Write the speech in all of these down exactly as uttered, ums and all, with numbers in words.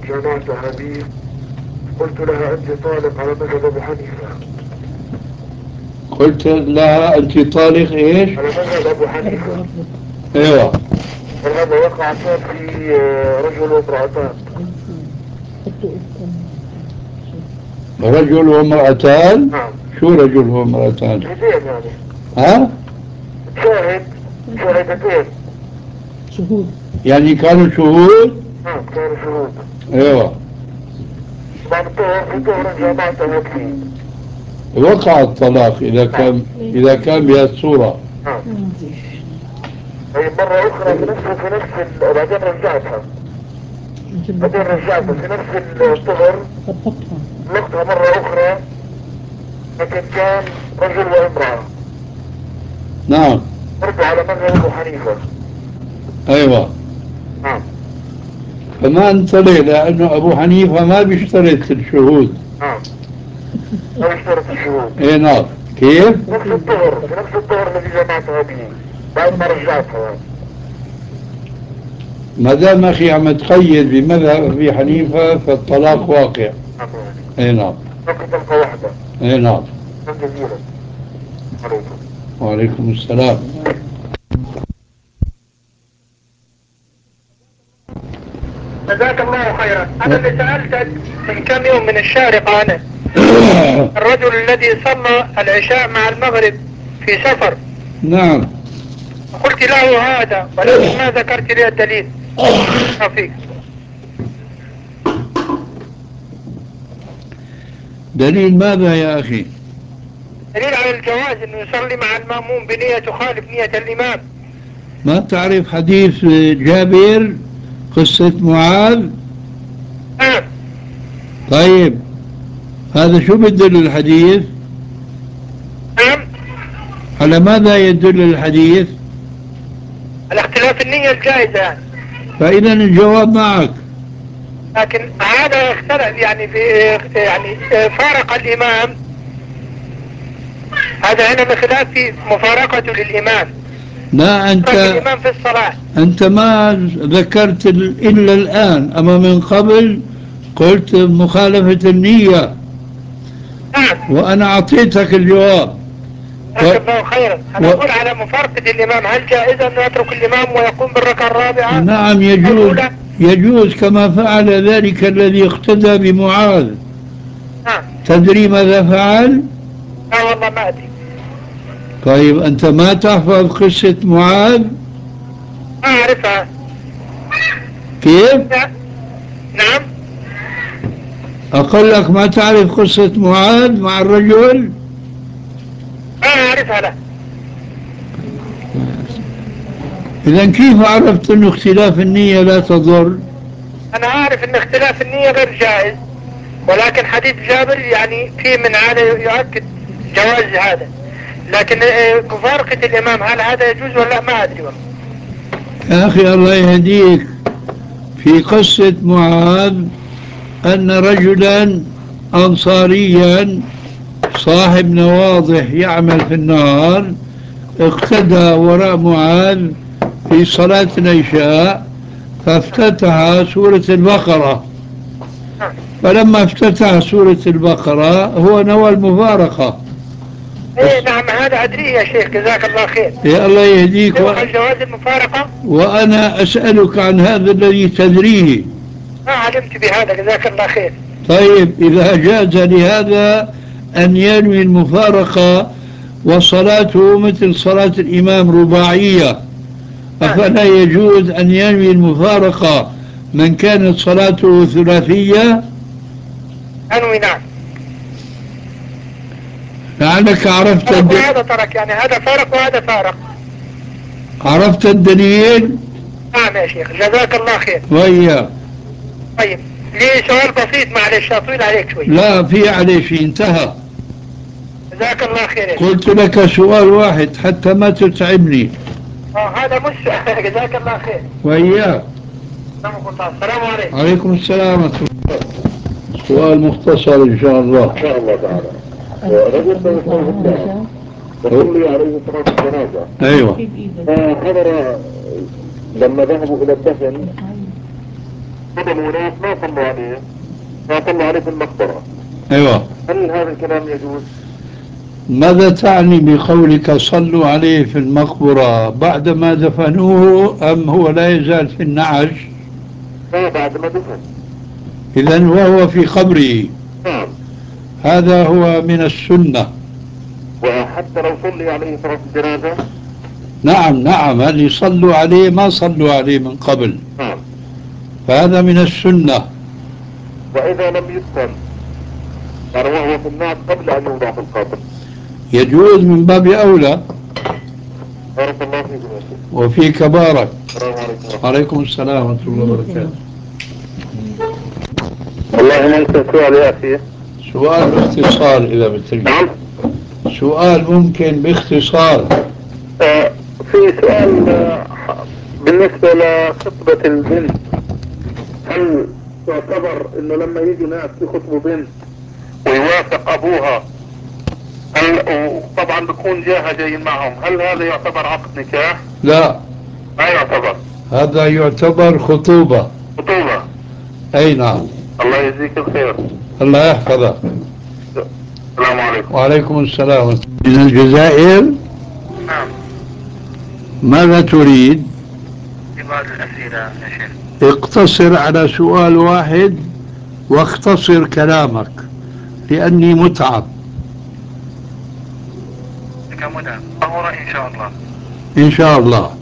جامعتها بي، قلت لها أنت طالق على مذهب أبو حنيفة. قلت لها أنت طالق إيش؟ على مذهب أبو حنيفة. أيوة. وهذا وقع كان في آه، رجل وامرأتان. رجل وامرأتان؟ نعم. شو رجل وامرأتان؟ شهدين يعني. ها؟ شاهد، شاهدتين. شهود. يعني كانوا شهود؟ نعم كانوا شهود. أيوة. طبعا الطهر في طهر جامعتها بي. وقع الطلاق إذا كان إذا كان بهالصورة. نعم. هي مرة أخرى في نفس في نفس ال- بعدين رجعتها. بعدين رجعتها في نفس الطهر. طلقتها مرة أخرى، لكن كان رجل وامرأة. نعم. برضو على مذهب أبو حنيفة. أيوة. نعم. فما انطلع لأنه أبو حنيفة ما بيشترط الشهود. نعم. ما يشترط الشهود. إيه نعم. كيف؟ نفس الطهر، في نفس الطهر الذي جمعتها به بعد ما رجعتها. ما دام أخي عم تقيد بمذهب أبي حنيفة فالطلاق واقع. نعم. إيه نعم. باقي طلقة واحدة. إيه نعم. شكرا جزيلا. عليكم. وعليكم السلام. جزاك الله خيرا. أنا اللي سألتك من كم يوم من الشارقة أنا الرجل الذي صلى العشاء مع المغرب في سفر. نعم. قلت له هذا، ولكن ما ذكرت لي الدليل. فيك دليل ماذا يا أخي؟ دليل على الجواز انه يصلي مع المأموم بنية تخالف نية الامام. ما تعرف حديث جابر قصة معاذ؟ نعم. طيب هذا شو بدل الحديث؟ نعم. على ماذا يدل الحديث؟ على اختلاف النية الجائزة يعني. فإذا الجواب معك. لكن هذا اختلف يعني في يعني فارق الامام. هذا هنا بخلاف في مفارقته للامام. لا أنت الامام في الصلاة. أنت ما ذكرت إلا الآن، أما من قبل قلت مخالفة النية نعم. وأنا أعطيتك الجواب. جزاك الله خيرا. انا و... اقول على مفارقة الامام، هل جائز ان يترك الامام ويقوم بالركعة الرابعة؟ نعم يجوز. يجوز كما فعل ذلك الذي اقتدى بمعاذ. نعم. تدري ماذا فعل؟ لا والله ما ادري. طيب أنت ما تحفظ قصة معاذ؟ ما اعرفها. كيف؟ نعم. أقول لك ما تعرف قصة معاذ مع الرجل؟ ما اعرفها لا. إذا كيف عرفت أن اختلاف النية لا تضر؟ انا اعرف ان اختلاف النية غير جائز، ولكن حديث جابر يعني في من هذا يؤكد جواز هذا. لكن مفارقة الامام هل هذا يجوز ولا لا ما ادري والله. يا أخي الله يهديك، في قصة معاذ أن رجلا أنصاريا صاحب نواضح يعمل في النهار اقتدى وراء معاذ في صلاة العشاء فافتتح سورة البقرة. فلما افتتح سورة البقرة هو نوى المفارقة. ايه نعم هذا ادري يا شيخ جزاك الله خير. يا الله يهديك و... جواز المفارقة. وأنا أسألك عن هذا الذي تدريه. ما علمت بهذا جزاك الله خير. طيب إذا جاز لهذا أن ينوي المفارقة وصلاته مثل صلاة الإمام رباعية، أفلا يجوز أن ينوي المفارقة من كانت صلاته ثلاثية؟ أنوي نعم. لعلك عرفت الدليل. هذا ترك يعني هذا فارق وهذا فارق. عرفت الدليل؟ نعم يا شيخ جزاك الله خير. وياك. طيب لي سؤال بسيط معلش أطيل عليك شوي. لا في عليه شيء انتهى. جزاك الله خير يا شيخ. قلت لك سؤال واحد حتى ما تتعبني. اه هذا مش جزاك الله خير. وياك. السلام عليكم. عليكم السلام. سؤال مختصر إن شاء الله. إن شاء الله تعالى. رجل توفاه الله وصلي عليه صلاة الجنازة. أيوة. فحضر لما ذهبوا إلى الدفن قدموا ناس ما صلوا عليه، ما صلوا عليه في المقبرة، أيوة. هل هذا الكلام يجوز؟ ماذا تعني بقولك صلوا عليه في المقبرة؟ بعدما دفنوه أم هو لا يزال في النعش؟ لا، بعد ما دفن. إذن وهو في قبره. نعم. هذا هو من السنة. وحتى لو صلي عليه صلاة الجنازة؟ نعم نعم، اللي صلوا عليه ما صلوا عليه من قبل، نعم. فهذا من السنة. وإذا لم يدفن يعني وهو في الناس قبل أن يوضع في القبر؟ يجوز من باب أولى. بارك الله فيكم يا شيخ. وفيك بارك. السلام عليكم. وعليكم السلام ورحمة الله وبركاته. والله ممكن سؤال يا أخي؟ سؤال باختصار إذا بتريد. نعم. سؤال ممكن باختصار. آه في سؤال آه بالنسبة لخطبة البنت، هل تعتبر انه لما يجي ناس يخطبوا بنت ويوافق ابوها، هل طبعا بكون جاهة جايين معهم، هل هذا يعتبر عقد نكاح؟ لا، ما يعتبر. هذا يعتبر خطوبة. خطوبة. أي نعم. الله يجزيك الخير. الله يحفظك. السلام عليكم. وعليكم السلام. من الجزائر. نعم. ماذا تريد؟ في بعض الأسئلة يا شيخ. اقتصر على سؤال واحد واختصر كلامك لأني متعب. كمتعب أمر إن شاء الله. إن شاء الله.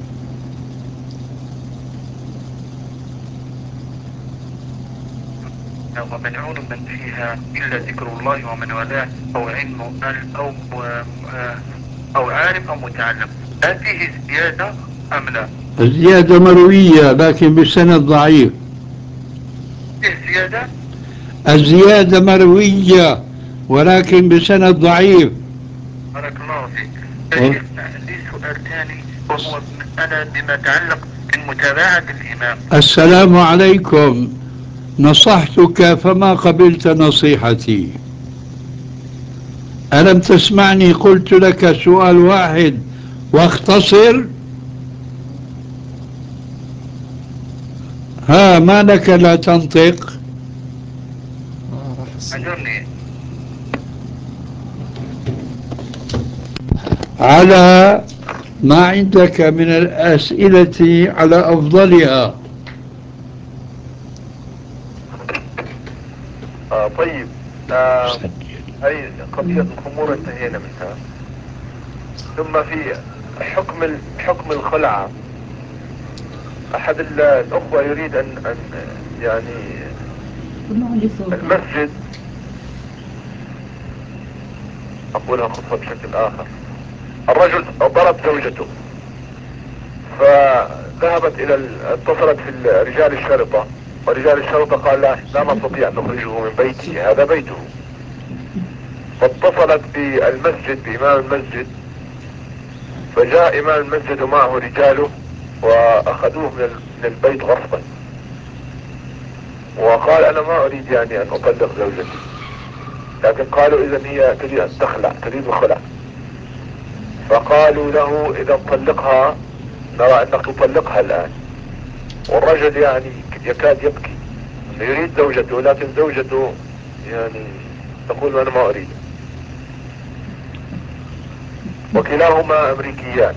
وملعون من فيها إلا ذكر الله ومن والاه أو علم أو أو عارف أو متعلم، هل فيه زيادة أم لا؟ الزيادة مروية لكن بسند ضعيف. فيه زيادة؟ الزيادة مروية ولكن بسند ضعيف. بارك الله فيك. شيخنا عندي سؤال ثاني وهو مسألة بما يتعلق بمتابعة الإمام. السلام عليكم. نصحتك فما قبلت نصيحتي. ألم تسمعني؟ قلت لك سؤال واحد واختصر. ها، ما لك لا تنطق؟ أجرني. على ما عندك من الأسئلة على أفضلها. آه طيب. آه هي قضية الخمور انتهينا منها. ثم في حكم حكم الخلعة، أحد الأخوة يريد أن أن يعني المسجد، أقولها خطوة بشكل آخر، الرجل ضرب زوجته فذهبت إلى اتصلت في رجال الشرطة، ورجال الشرطة قال لا, لا نستطيع أن نخرجه من بيته، هذا بيته. فاتصلت بالمسجد بإمام المسجد، فجاء إمام المسجد ومعه رجاله وأخذوه من البيت غصبا، وقال أنا ما أريد يعني أن أطلق زوجتي، لكن قالوا إذا هي تريد أن تخلع، تريد الخلع. فقالوا له إذا طلقها نرى أنك تطلقها الآن. والرجل يعني يكاد يبكي، يريد زوجته لكن زوجته يعني تقول أنا ما أريد. وكلاهما أمريكيان.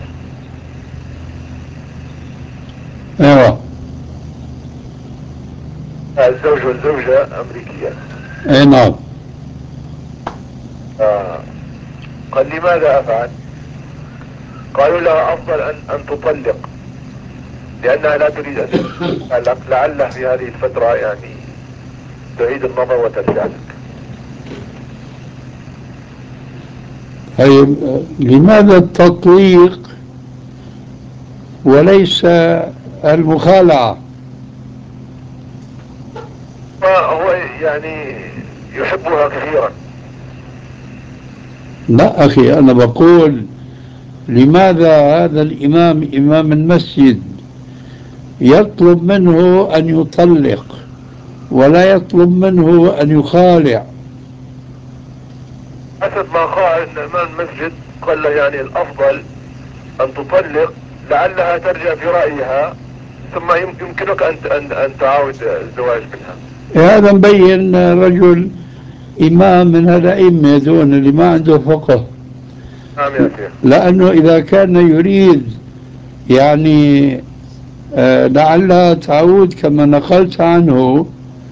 ايوه. الزوج والزوجة أمريكيان. اي نعم. آه. قال لي ماذا أفعل؟ قالوا لها أفضل أن, أن تطلق، لأنها لا تريد أن تطلق، لعله في هذه الفترة يعني تعيد النظر وترجع لك. طيب لماذا التطليق وليس المخالعة؟ هو يعني يحبها كثيرا. لا أخي، أنا بقول لماذا هذا الإمام إمام المسجد يطلب منه أن يطلق ولا يطلب منه أن يخالع؟ حسب ما قال ان امام المسجد قال له يعني الافضل ان تطلق، لعلها ترجع في رأيها ثم يمكنك أن أن أن تعاود الزواج منها. هذا مبين رجل إمام من الأئمة دون اللي ما عنده فقه. نعم يا شيخ. لأنه إذا كان يريد يعني آه لعلها تعود كما نقلت عنه،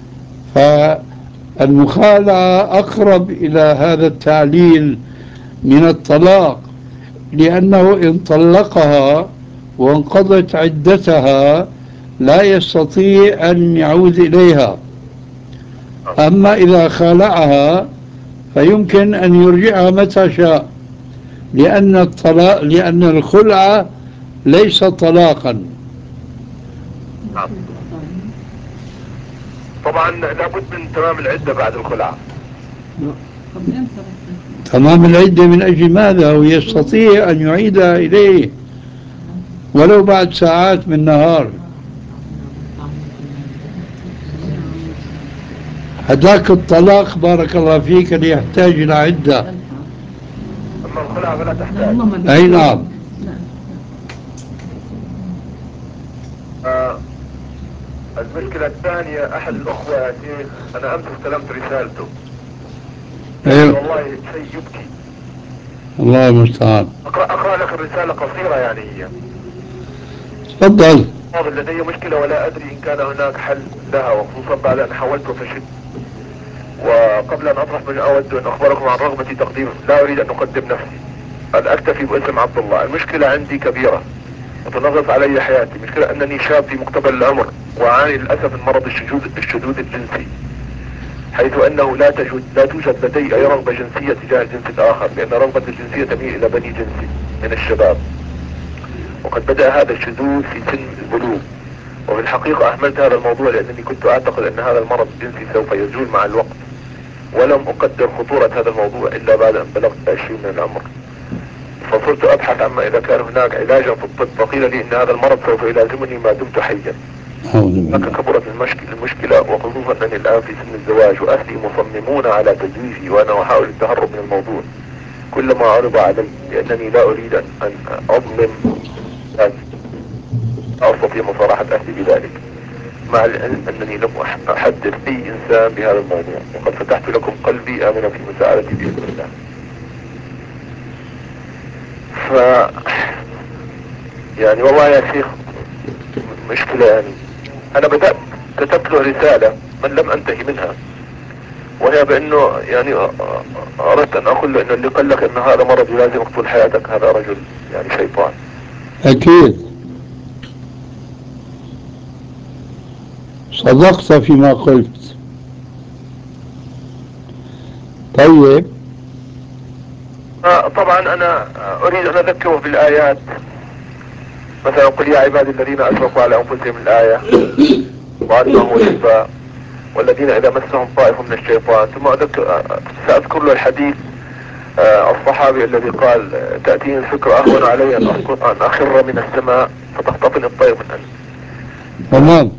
فالمخالعة أقرب إلى هذا التعليل من الطلاق، لأنه إن طلقها وانقضت عدتها لا يستطيع أن يعود إليها. أما إذا خالعها فيمكن أن يرجعها متى شاء، لأن الطلاق لأن الخلع ليس طلاقا. طبعا لابد من تمام العدة بعد الخلع. تمام العدة من أجل ماذا؟ ويستطيع أن يعيدها إليه ولو بعد ساعات من نهار. هذاك الطلاق بارك الله فيك اللي يحتاج إلى عدة. أما الخلع فلا تحتاج. أي نعم. آه المشكلة الثانية، أحد الأخوة يا شيخ أنا أمس استلمت رسالته. أيوه. والله شيء يبكي. الله المستعان. أقرأ, أقرأ لك الرسالة قصيرة يعني هي. تفضل. لدي مشكلة ولا أدري إن كان هناك حل لها، وخصوصا بعد أن حاولت وفشلت. وقبل أن أطرح من أود أن أخبركم عن رغبتي تقديم، لا أريد أن أقدم نفسي، أن أكتفي باسم عبد الله. المشكلة عندي كبيرة وتنغص علي حياتي. مشكلة أنني شاب في مقتبل العمر وأعاني للأسف من مرض الشذوذ الشذوذ الجنسي، حيث أنه لا توجد لا توجد لدي أي رغبة جنسية تجاه الجنس الآخر، لأن رغبة الجنسية تميل إلى بني جنسي من الشباب. وقد بدأ هذا الشذوذ في سن البلوغ، وفي الحقيقة أهملت هذا الموضوع لأنني كنت أعتقد أن هذا المرض الجنسي سوف يزول مع الوقت، ولم أقدر خطورة هذا الموضوع إلا بعد أن بلغت عشرين من العمر. فصرت أبحث عما إذا كان هناك علاجا في الطب، فقيل لي أن هذا المرض سوف يلازمني ما دمت حيا. هكا كبرت المشكلة, المشكلة وخصوصا أنني الآن في سن الزواج، وأهلي مصممون على تزويجي وأنا أحاول التهرب من الموضوع كلما عرض علي، لأنني لا أريد أن أظلم ذاتي. لا أستطيع مصارحة أهلي بذلك، مع العلم أنني لم أحدث أي إنسان بهذا الموضوع، وقد فتحت لكم قلبي آمنا في مساعدتي بإذن الله. ف يعني والله يا شيخ مشكلة. يعني أنا بدأت كتبت له رسالة من لم أنتهي منها، وهي بأنه يعني أردت أن أقول له أنه اللي قال لك أن هذا مرض يلازمك طول حياتك هذا رجل يعني شيطان. أكيد صدقت فيما قلت. طيب. طبعا أنا أريد أن أذكره بالآيات، مثلا قل يا عبادي الذين أشركوا على أنفسهم الآية، وأنه هو الشفاء، والذين إذا مسهم طائف من الشيطان. ثم أذكر سأذكر له الحديث الصحابي الذي قال تأتيني الفكرة أهون علي أن أخر من السماء فتخطفني الطير من أنت. تمام.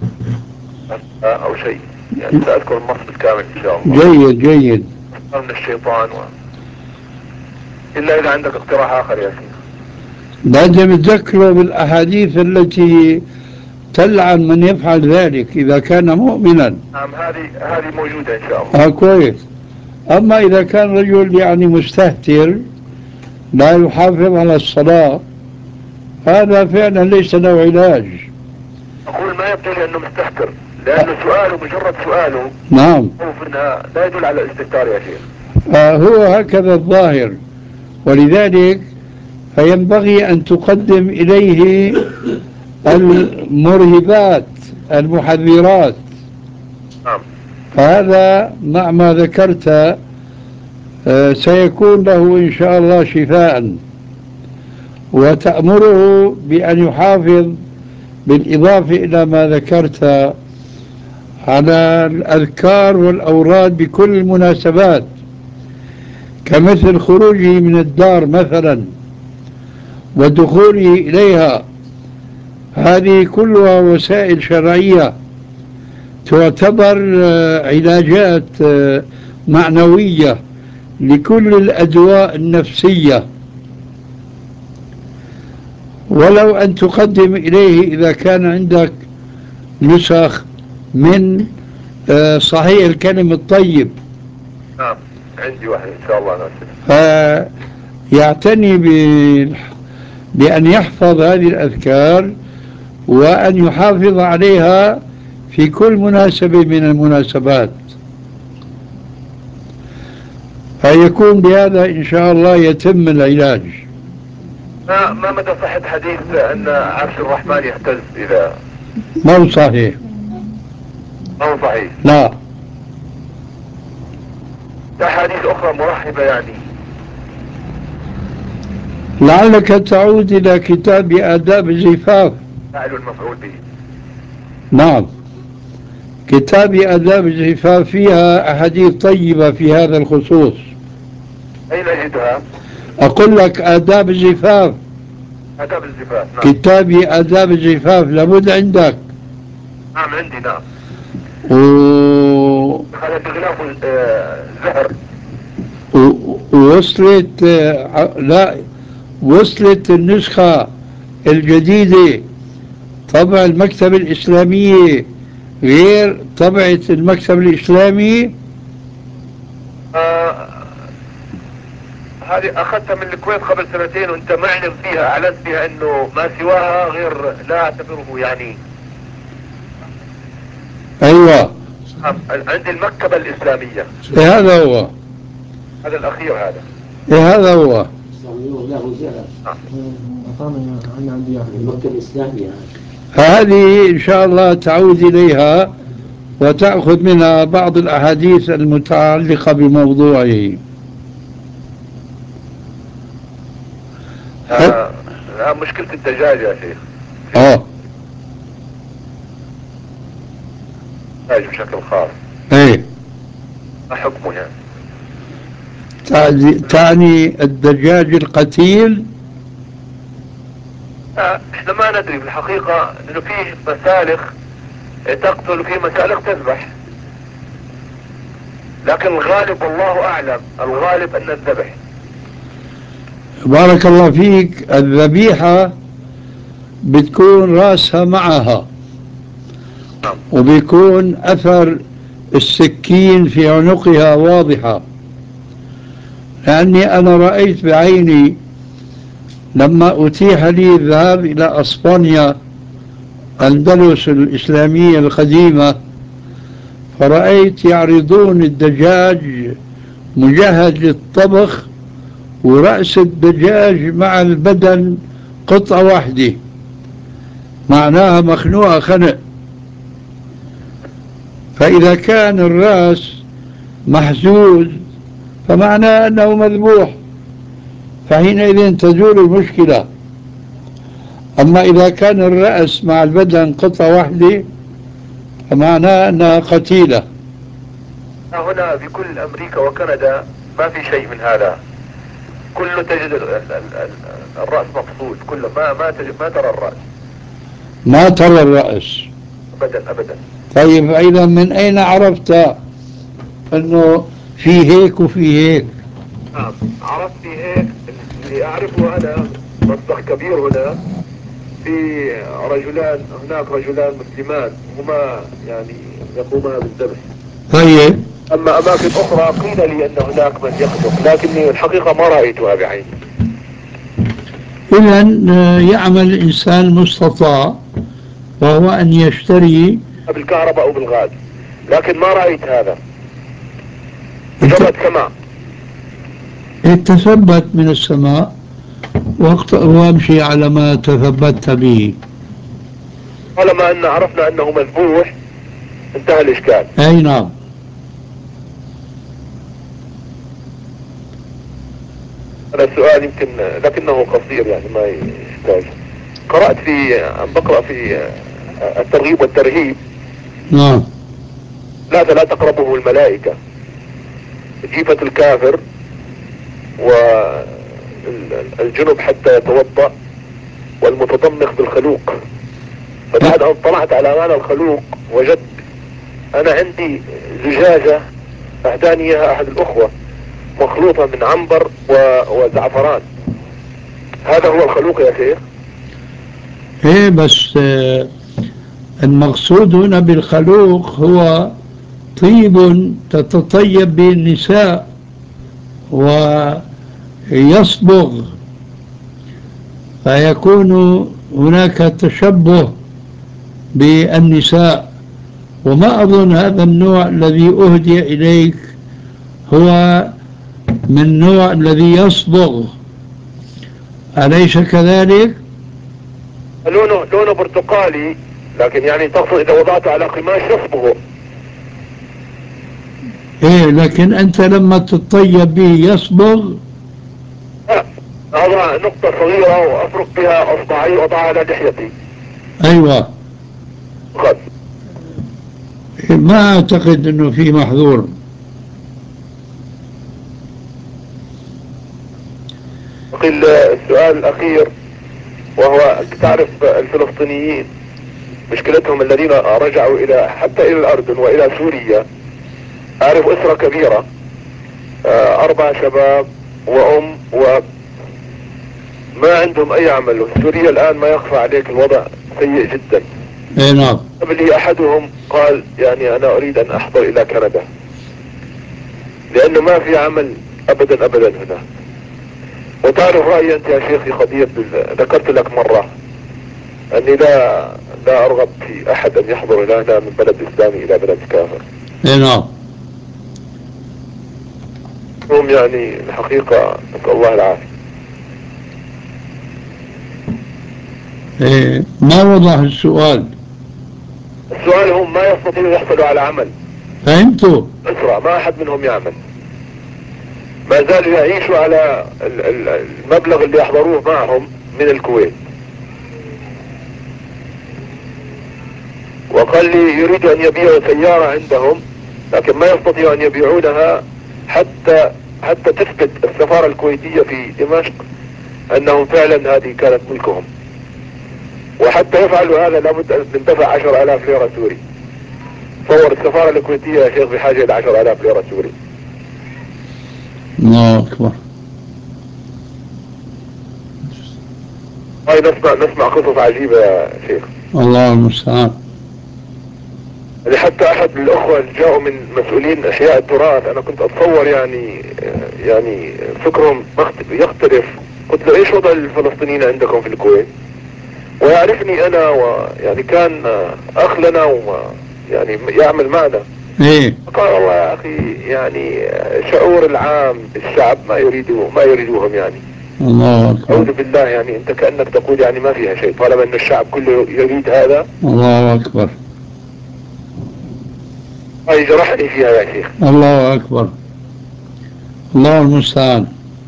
أو شيء يعني سأذكر النص بالكامل إن شاء الله. جيد جيد. من الشيطان و... إلا إذا عندك اقتراح آخر يا سيدي. لازم تذكره بالأحاديث التي تلعن من يفعل ذلك إذا كان مؤمنا. نعم هذه هذه موجودة إن شاء الله. آه كويس. أما إذا كان رجل يعني مستهتر لا يحافظ على الصلاة، هذا فعلا ليس له علاج. أقول ما يبدو لي أنه مستهتر، لأنه سؤاله مجرد سؤاله نعم لا يدل على الاستهتار يا شيخ. آه هو هكذا الظاهر، ولذلك فينبغي أن تقدم إليه المرهبات المحذرات. نعم. فهذا مع ما ذكرت آه سيكون له إن شاء الله شفاء، وتأمره بأن يحافظ بالإضافة إلى ما ذكرت على الأذكار والأوراد بكل المناسبات، كمثل خروجه من الدار مثلا ودخوله إليها. هذه كلها وسائل شرعية تعتبر علاجات معنوية لكل الأدواء النفسية. ولو أن تقدم إليه إذا كان عندك نسخ من آه، صحيح الكلم الطيب. نعم عندي واحد إن شاء الله ناسف. فيعتني بأن يحفظ هذه الأذكار وأن يحافظ عليها في كل مناسبة من المناسبات، فيكون بهذا إن شاء الله يتم العلاج. ما ما مدى صحة حديث أن عرش الرحمن يهتز إذا؟ ما هو صحيح. ما هو صحيح. لا. أحاديث أخرى مرحبة يعني. لعلك تعود إلى كتاب آداب الزفاف. فاعل المفعول به. نعم، كتاب آداب الزفاف فيها أحاديث طيبة في هذا الخصوص. أين أجدها؟ أقول لك آداب الزفاف. آداب الزفاف. نعم. كتاب آداب الزفاف لابد عندك. نعم عندي. نعم. و... هذا بغلاف الزهر. ووصلت لا وصلت النسخة الجديدة طبع المكتبة الإسلامية غير طبعة المكتب الإسلامي. آه هذه أخذتها من الكويت قبل سنتين وأنت معلن فيها، أعلنت فيها إنه ما سواها غير لا أعتبره يعني. أيوة. عندي المكتبة الإسلامية. إيه هذا هو. هذا الأخير هذا. إيه هذا هو. المكتبة الإسلامية هذه إن شاء الله تعود إليها وتأخذ منها بعض الأحاديث المتعلقة بموضوعه. آه آه مشكلة الدجاج يا شيخ. اه دجاج بشكل خاص. ايه. ما حكمه يعني؟ تعني الدجاج القتيل؟ آه احنا ما ندري في الحقيقة انه فيه مسالخ تقتل وفيه مسالخ تذبح، لكن الغالب والله اعلم الغالب ان الذبح. بارك الله فيك. الذبيحة بتكون راسها معها وبيكون أثر السكين في عنقها واضحة، لأني أنا رأيت بعيني لما أتيح لي الذهاب إلى أسبانيا أندلس الإسلامية القديمة، فرأيت يعرضون الدجاج مجهز للطبخ ورأس الدجاج مع البدن قطعة واحدة، معناها مخنوقة خنق. فإذا كان الرأس محزوز فمعناه أنه مذبوح، فحينئذ تزول المشكلة. أما إذا كان الرأس مع البدن قطعة واحدة فمعناه أنها قتيلة. هنا في كل أمريكا وكندا ما في شيء من هذا، كله تجد الرأس مفصول، كله ما ما تجد ما ترى الرأس. ما ترى الرأس أبدا أبدا. طيب إذا من أين عرفت أنه في هيك وفي هيك؟ نعم عرفت في هيك. اللي أعرفه أنا مصدر كبير هنا، في رجلان هناك رجلان مسلمان هما يعني يقومان بالذبح. طيب. أما أماكن أخرى قيل لي أن هناك من يخلق، لكني الحقيقة ما رأيتها بعيني. إذا يعمل الإنسان المستطاع وهو أن يشتري بالكهرباء أو بالغاز، لكن ما رأيت هذا، مجرد سماع. تثبت من السماء وامشي على ما تثبت به. طالما أن عرفنا أنه مذبوح انتهى الإشكال. أي نعم. هذا السؤال يمكن لكنه قصير يعني ما يحتاج. قرأت في عم بقرأ في الترغيب والترهيب. نعم. لا لا تقربه الملائكة، جيفة الكافر والجنب حتى يتوضأ والمتضمخ بالخلوق. فبعد أن طلعت على معنى الخلوق وجدت أنا عندي زجاجة أهداني إياها أحد الأخوة مخلوطة من عنبر وزعفران. هذا هو الخلوق يا شيخ؟ ايه بس آه، المقصود هنا بالخلوق هو طيب تتطيب به النساء ويصبغ، فيكون هناك تشبه بالنساء. وما أظن هذا النوع الذي أهدي إليك هو من النوع الذي يصبغ، أليس كذلك؟ لونه لونه برتقالي، لكن يعني تقصد اذا وضعته على قماش يصبغه. إيه لكن أنت لما تطيب به يصبغ. لا، اضع نقطة صغيرة وافرك بها اصبعي واضعها على لحيتي. أيوة. فقط. إيه ما أعتقد أنه في محظور. قل السؤال الاخير، وهو تعرف الفلسطينيين مشكلتهم الذين رجعوا الى حتى الى الاردن والى سوريا. اعرف اسرة كبيرة، آه، اربع شباب وام واب، ما عندهم اي عمل. سوريا الان ما يخفى عليك الوضع سيء جدا. إيه نعم. قبلي احدهم قال يعني انا اريد ان احضر الى كندا لانه ما في عمل ابدا ابدا هنا. وتعرف رايي انت يا شيخ في قضية، ذكرت لك مرة اني لا لا ارغب في احد ان يحضر الى هنا من بلد اسلامي الى بلد كافر. إيه نعم. هم يعني الحقيقة نسأل الله العافية. إيه ما وضح السؤال. السؤال هم ما يستطيعوا يحصلوا على عمل. فهمتوا؟ أسرة ما أحد منهم يعمل، ما زالوا يعيشوا على ال- ال- المبلغ اللي يحضروه معهم من الكويت. وقال لي يريدوا أن يبيعوا سيارة عندهم، لكن ما يستطيعوا أن يبيعونها حتى حتى تثبت السفارة الكويتية في دمشق أنهم فعلا هذه كانت ملكهم. وحتى يفعلوا هذا لابد أن تندفع عشر آلاف ليرة سوري. تصور السفارة الكويتية يا شيخ بحاجة إلى عشر آلاف ليرة سوري. الله أكبر. هاي نسمع نسمع قصص عجيبة يا شيخ. الله المستعان. يعني حتى أحد الأخوة اللي جاءوا من مسؤولين أحياء التراث، أنا كنت أتصور يعني يعني فكرهم يختلف. قلت له إيش وضع الفلسطينيين عندكم في الكويت؟ ويعرفني أنا، ويعني كان أخ لنا ويعني يعمل معنا. إيه قال والله يا أخي يعني شعور العام الشعب ما يريدوه ما يريدوهم يعني. الله أكبر. أعوذ بالله، يعني أنت كأنك تقول يعني ما فيها شيء طالما أن الشعب كله يريد هذا. الله أكبر. هاي جرحني فيها يا شيخ. الله أكبر. الله المستعان.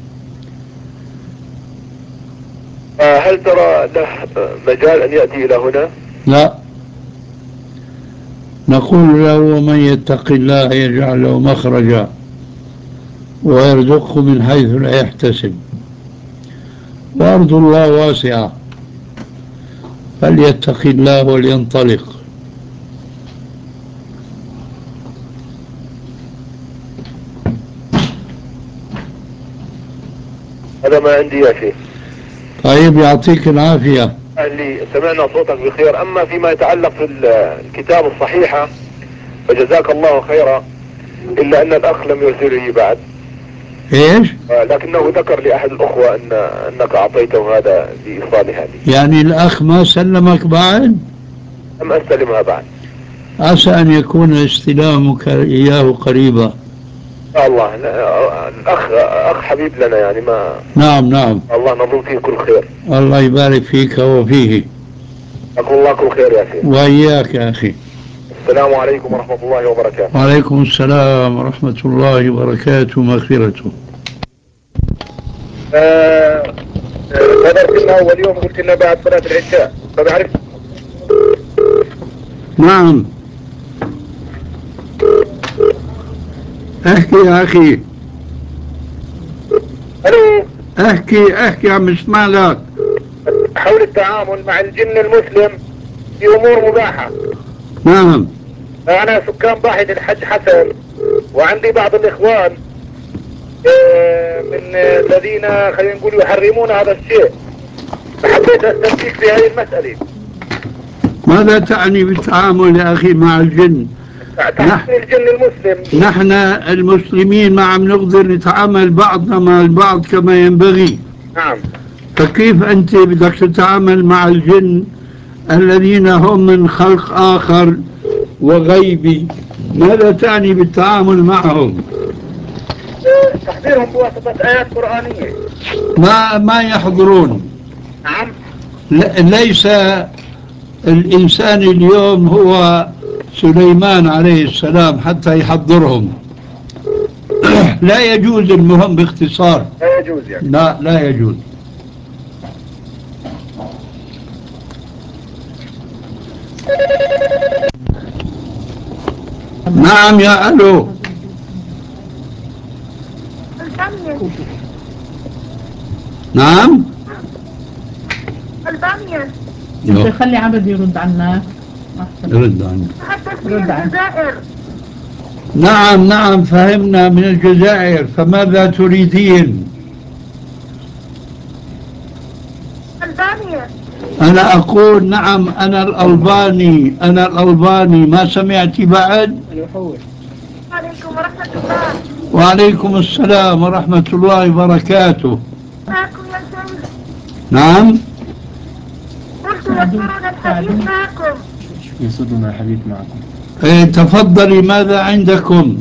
هل ترى له مجال أن يأتي إلى هنا؟ لا، نقول له ومن يتق الله يجعل له مخرجا ويرزقه من حيث لا يحتسب، وأرض الله واسعة فليتق الله ولينطلق. هذا ما عندي يا شيخ. طيب يعطيك العافية. اللي سمعنا صوتك بخير. أما فيما يتعلق في الكتاب الصحيحة فجزاك الله خيرا، إلا أن الأخ لم يرسل لي بعد. إيش؟ لكنه ذكر لأحد الأخوة أن أنك أعطيته هذا لإيصال هذه. يعني الأخ ما سلمك بعد؟ لم أستلمها بعد. عسى أن يكون استلامك إياه قريبا. إن شاء الله. الأخ أخ حبيب لنا يعني ما. نعم نعم. الله نظن فيه كل خير. الله يبارك فيك وفيه. أقول الله كل خير يا شيخ. وإياك يا أخي. السلام عليكم ورحمة الله وبركاته. وعليكم السلام ورحمة الله وبركاته ومغفرته. قدرت لنا أول يوم قلت لنا بعد صلاة العشاء، فبعرف. نعم. احكي يا أخي. ألو. احكي احكي عم اسمع لك. حول التعامل مع الجن المسلم في أمور مباحة. نعم. أنا سكان ضاحية الحج حسن، وعندي بعض الإخوان من الذين خلينا نقول يحرمون هذا الشيء. فحبيت أستفيد في هذه المسألة. ماذا تعني بالتعامل يا أخي مع الجن؟ تعامل الجن المسلم. نحن المسلمين ما عم نقدر نتعامل بعضنا مع البعض كما ينبغي. نعم. فكيف أنت بدك تتعامل مع الجن الذين هم من خلق آخر وغيبي؟ ماذا تعني بالتعامل معهم؟ تحضيرهم بواسطة آيات قرآنية. ما ما يحضرون. نعم. ليس الإنسان اليوم هو سليمان عليه السلام حتى يحضرهم. لا يجوز. المهم باختصار لا يجوز يعني. لا لا يجوز. نعم يا ألو. نعم ألبانيا. انت خلي عبد يرد عنك. يرد عنك. رد عن الجزائر. نعم نعم فهمنا من الجزائر. فماذا تريدين؟ ألبانيا. أنا أقول نعم أنا الألباني. أنا الألباني. ما سمعتي بعد؟ عليكم ورحمة الله. وعليكم السلام ورحمة الله وبركاته. معكم يا شيخ. نعم قلت يسرنا الحديث معكم. يسرنا الحديث معكم. إيه تفضلي ماذا عندكم؟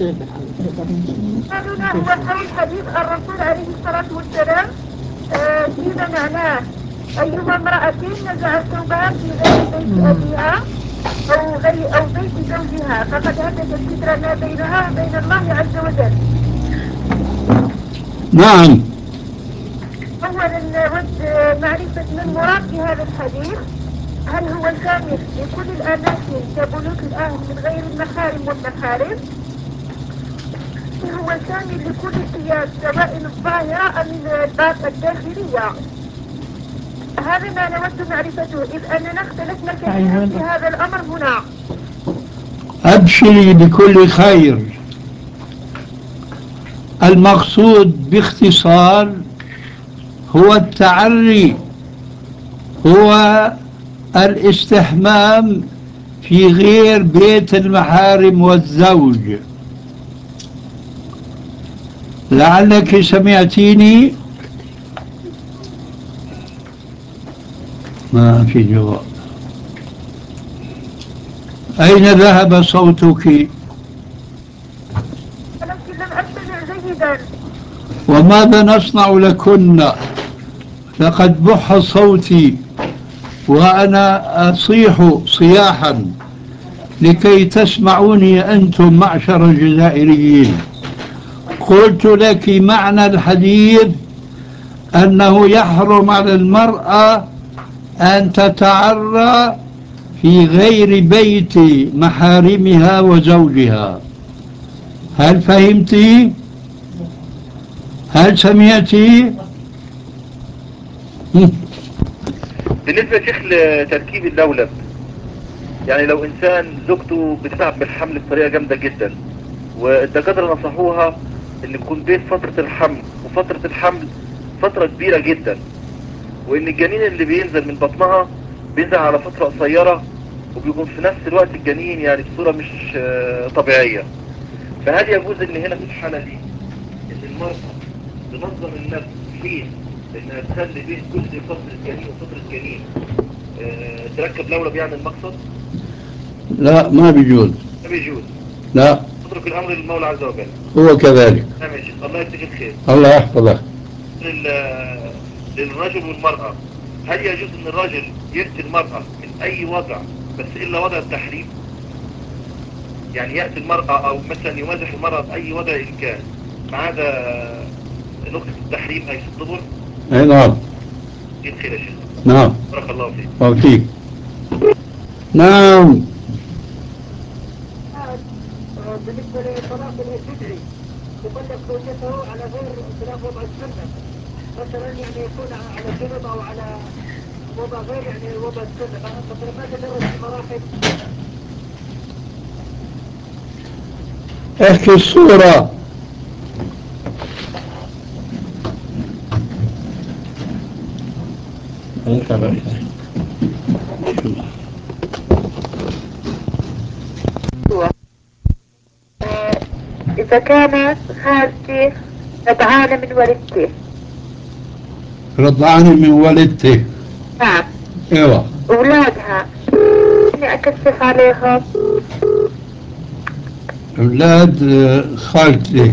سؤالنا هو حول حديث الرسول عليه الصلاة والسلام آه فيما معناه أيما امرأة نزعت ثوبها في غير بيت أبيها أو غير أو بيت زوجها فقد هتكت الستر ما بينها وبين الله عز وجل. نعم. أولا نود معرفة ما المراد بهذا الحديث. هل هو شامل لكل الأماكن كبيوت الأهل من غير المحارم والمحارم؟ هل هو شامل لكل الثياب سواء الظاهرة أم الداخلية؟ هذا ما نود معرفته إذ أننا اختلفنا كثيرا في هذا الأمر هنا. أبشري بكل خير. المقصود باختصار هو التعري، هو الاستحمام في غير بيت المحارم والزوج. لعلك سمعتيني. ما في جواب. أين ذهب صوتك؟ ولكن لم أستمع جيدا. وماذا نصنع لكن؟ لقد بح صوتي وأنا أصيح صياحا لكي تسمعوني أنتم معشر الجزائريين. قلت لك معنى الحديث أنه يحرم على المرأة أن تتعرى في غير بيت محارمها وزوجها. هل فهمتي؟ هل سمعتي؟ بالنسبة شيخ لتركيب اللولب، يعني لو انسان زوجته بتتعب من الحمل بطريقة جامدة جدا والدكاترة نصحوها ان يكون بين فترة الحمل وفترة الحمل فترة كبيرة جدا، وان الجنين اللي بينزل من بطنها بينزل على فترة قصيرة وبيكون في نفس الوقت الجنين يعني بصورة مش طبيعية. فهل يجوز ان هنا في الحالة دي ان المرأة تنظم النفس حين انها تخلي بين كل فترة جنين وفترة جنين اه تركب لولب؟ يعني المقصد لا ما بيجوز. ما بيجوز. لا تترك الامر للمولى عز وجل. هو كذلك. نعم يا شيخ، الله يجزيك الخير. الله يحفظك. للرجل والمرأة، هل يجوز ان الرجل يأتي المرأة من اي وضع بس الا وضع التحريم؟ يعني يأتي المرأة او مثلا يمازح المرأة باي وضع ان كان ما عدا نقطة التحريم اي في الدبر؟ اي نعم. جيد خير يا شيخ. نعم. بارك الله فيك. وفيك. نعم. بالنسبة لطلاق البدعي يطلق زوجته على غير خلاف وضع السنة، مثلا يعني يكون على جنب او على وضع غير يعني وضع السنة، مثلا ما تدرس المراحل. احكي الصورة. هيتابع. إذا كانت خالتي رضعانة من والدتي. رضعانة من والدتي. نعم. ايوه. أولادها إني أكشف عليهم. أولاد خالتك،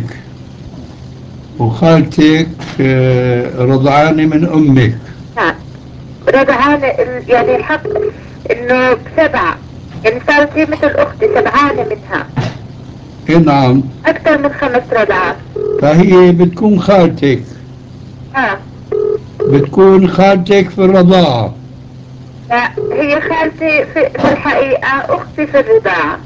وخالتك رضعانة من أمك. نعم. رضعانة يعني حق إنه بسبعة، يعني صارت هي مثل أختي سبعانة منها. إيه نعم. أكثر من خمس رضعات. فهي بتكون خالتك. ها. بتكون خالتك في الرضاعة. لا، هي خالتي في, في الحقيقة أختي في الرضاعة،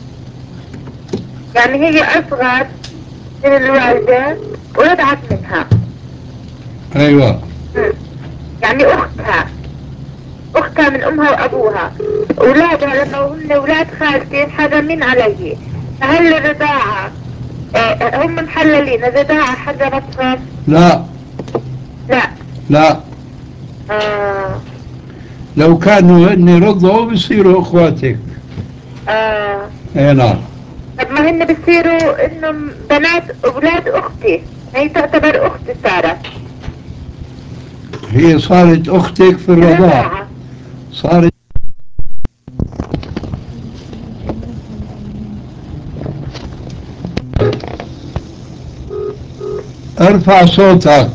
يعني هي أصغر من الوالدة ورضعت منها. أيوة. يعني أختها أختها من أمها وأبوها. أولادها لما هم أولاد خالتي محرمين علي، فهل الرضاعة اه هم محللين الرضاعة حرمتهم؟ لا لا لا. آه. لو كانوا هن رضعوا بيصيروا اخواتك. اه. اي نعم. طب ما هن بيصيروا انهم بنات اولاد اختي، هي تعتبر اختي صارت. هي صارت اختك في الرضاعة. صارت. ارفع صوتك.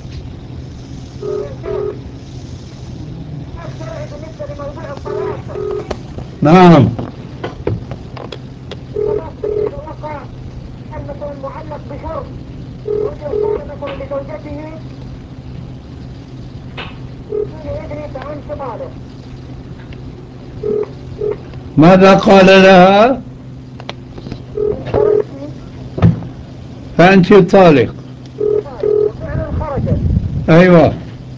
نعم. معلق بشرط وجه مثلا لزوجته يدري عن شماله. ماذا قال لها؟ فأنت طالق. وفعلا خرجت. أيوة.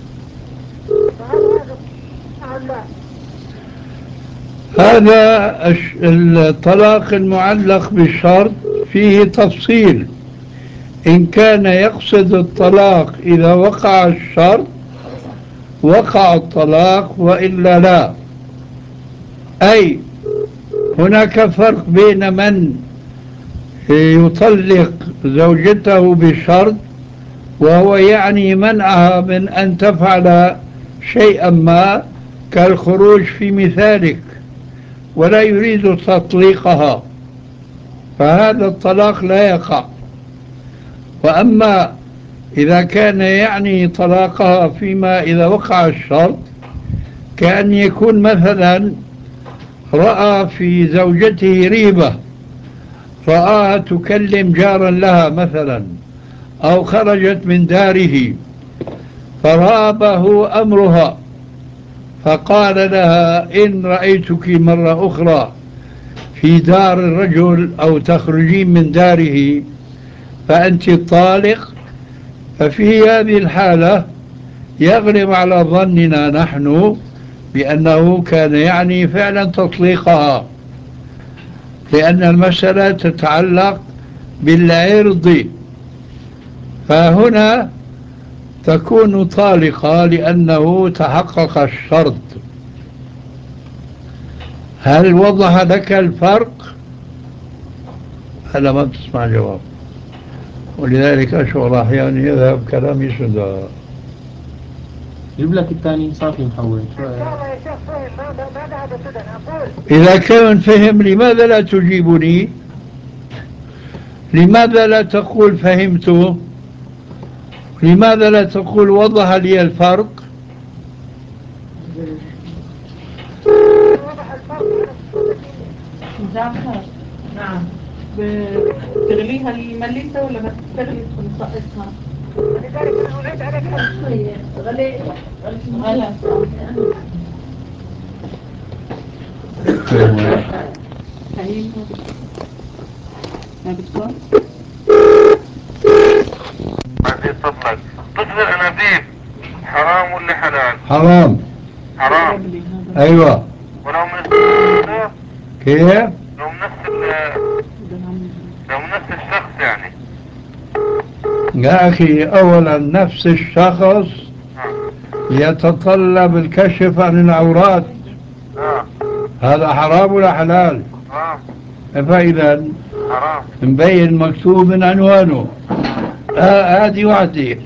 هذا الطلاق المعلق بالشرط فيه تفصيل. إن كان يقصد الطلاق إذا وقع الشرط وقع الطلاق، وإلا لا. أي هناك فرق بين من يطلق زوجته بشرط وهو يعني منعها من أن تفعل شيئا ما كالخروج في مثالك، ولا يريد تطليقها، فهذا الطلاق لا يقع. وأما إذا كان يعني طلاقها فيما إذا وقع الشرط، كأن يكون مثلا رأى في زوجته ريبة، رآها تكلم جارا لها مثلا، أو خرجت من داره فرابه أمرها، فقال لها إن رأيتك مرة أخرى في دار الرجل أو تخرجين من داره فأنت طالق، ففي هذه الحالة يغلب على ظننا نحن بأنه كان يعني فعلا تطليقها، لأن المسألة تتعلق بالعرض، فهنا تكون طالقة لأنه تحقق الشرط. هل وضح لك الفرق؟ هلا ما بتسمع جواب، ولذلك أشعر أحيانا يذهب كلامي سدى. جيب لك الثاني صافي محول. إذا كان فهم لماذا لا تجيبني؟ لماذا لا تقول فهمت؟ لماذا لا تقول وضح لي الفرق؟ نعم. بتغليها المليسة ولا بس تغلي تنسقطها؟ لذلك أنا أعيد عليك شوية غلي غلي هي ما بتكون عزيز فضلك تطلق نبيذ حرام ولا حلال؟ حرام. حرام. أيوة. ولو من الشخص كيف؟ لو من نفس لو من نفس الشخص يعني. يا أخي أولا نفس الشخص يتطلب الكشف عن العورات، آه. هذا حرام ولا حلال؟ آه. فإذا حرام. مبين مكتوب من عنوانه. آه هذه وحدة.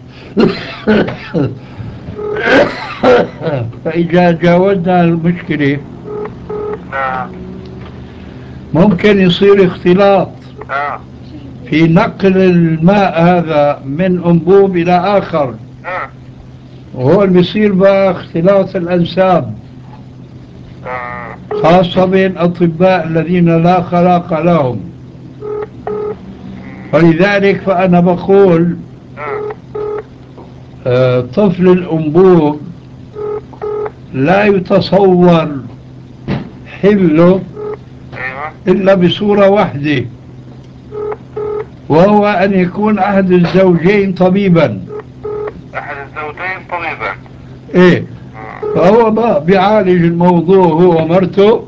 فإذا جاوزنا المشكلة نعم. ممكن يصير اختلاط آه. في نقل الماء هذا من أنبوب إلى آخر، آه. وهون بيصير بقى اختلاط الأنساب، آه. خاصة بين أطباء الذين لا خلاق لهم. ولذلك فأنا بقول آه. آه، طفل الأنبوب لا يتصور حله أيوة. إلا بصورة واحدة، وهو أن يكون أحد الزوجين طبيبا. أحد الزوجين طبيبا. إيه، آه. فهو بقى بيعالج الموضوع هو ومرته،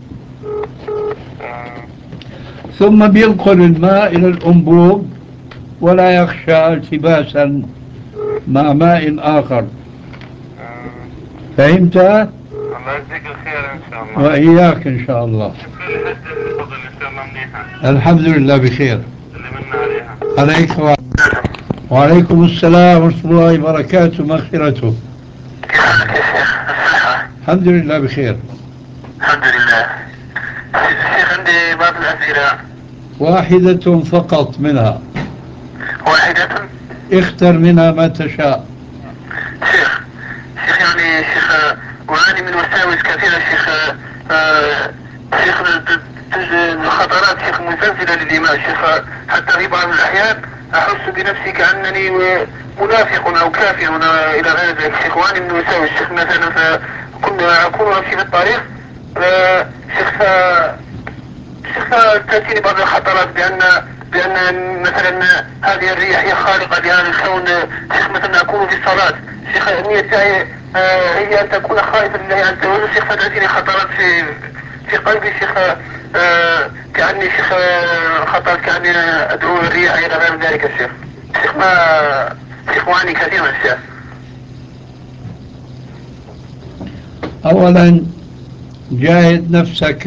آه. ثم بينقل الماء إلى الأنبوب ولا يخشى التباسا مع ماء آخر. آه. فهمت؟ الله يجزيك الخير إن شاء الله. وإياك إن شاء الله. شكرا لحد الفضل إن شاء الله منيحة. الحمد لله بخير. اللي منا عليها. عليك و... وعليكم السلام ورحمة الله وبركاته مغفرته. كيف حالك يا شيخ؟ الصحة؟ الحمد لله بخير. الحمد لله. شيخ عندي بعض الأسئلة. واحدة فقط منها. واحدة؟ اختر منها ما تشاء. شيخ شيخ يعني شيخ أعاني من وساوس كثيرة شيخ. آه شيخ الخطرات شيخ مزلزلة للإيمان شيخ، حتى في بعض الأحيان أحس بنفسي كأنني منافق أو كافر إلى غير ذلك شيخ. وأعاني من وساوس شيخ، مثلا فكنا أكون أمشي في الطريق آه شيخ شيخ تأتيني بعض الخطرات بأن بأن مثلا هذه الرياح هي خارقة لهذا الكون شيخ. مثلا أكون في الصلاة شيخ، نيتي آه هي أن تكون خائفا لله عز وجل شيخ، فتأتيني خطرات في في قلبي شيخ آه كأني شيخ آه خطر كأني أدعو الرياح إلى غير ذلك شيخ. شيخ ما شيخ وعني كثيرا الشيخ. أولا جاهد نفسك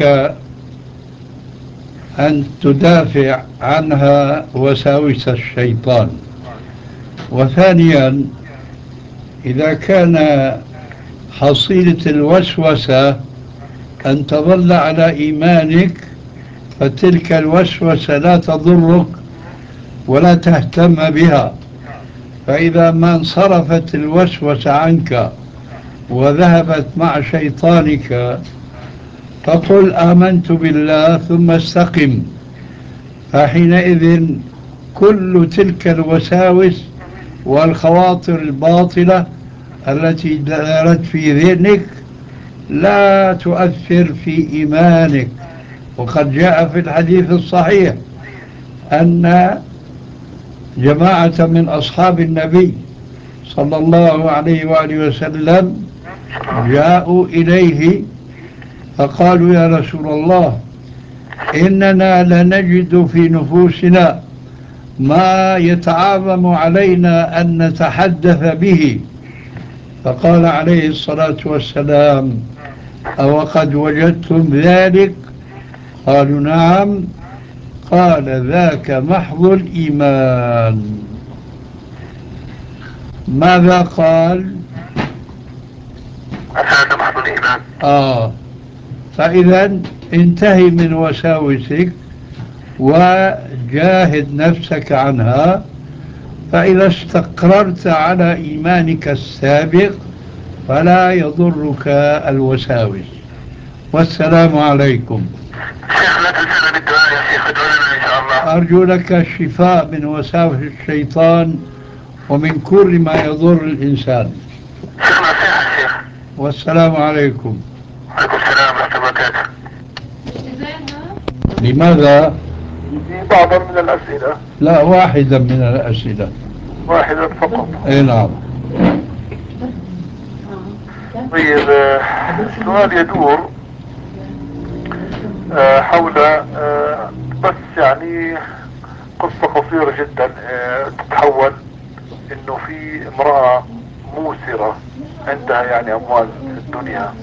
أن تدافع عنها وساوس الشيطان. وثانيا إذا كان حصيلة الوسوسة أن تظل على إيمانك فتلك الوسوسة لا تضرك ولا تهتم بها، فإذا ما انصرفت الوسوسة عنك وذهبت مع شيطانك فقل آمنت بالله ثم استقم، فحينئذ كل تلك الوساوس والخواطر الباطلة التي دارت في ذهنك لا تؤثر في إيمانك. وقد جاء في الحديث الصحيح أن جماعة من أصحاب النبي صلى الله عليه وآله وسلم جاءوا إليه فقالوا يا رسول الله إننا لنجد في نفوسنا ما يتعاظم علينا أن نتحدث به. فقال عليه الصلاة والسلام أو قد وجدتم ذلك؟ قالوا نعم. قال ذاك محض الإيمان. ماذا قال؟ هذا محض الإيمان. آه فإذا انتهي من وساوسك وجاهد نفسك عنها، فإذا استقررت على إيمانك السابق فلا يضرك الوساوس. والسلام عليكم. شيخ لا تنسانا بالدعاء يا شيخ، ادعو لنا إن شاء الله. أرجو لك الشفاء من وساوس الشيطان ومن كل ما يضر الإنسان. شيخ نصيحة شيخ. والسلام عليكم. وعليكم السلام ورحمة الله وبركاته. لماذا؟ بعضا من الأسئلة. لا، واحدا من الأسئلة. واحدا فقط. اي نعم. طيب السؤال يدور آه حول آه بس يعني قصة قصيرة جدا آه تتحول انه في امرأة موسرة، عندها يعني أموال في الدنيا،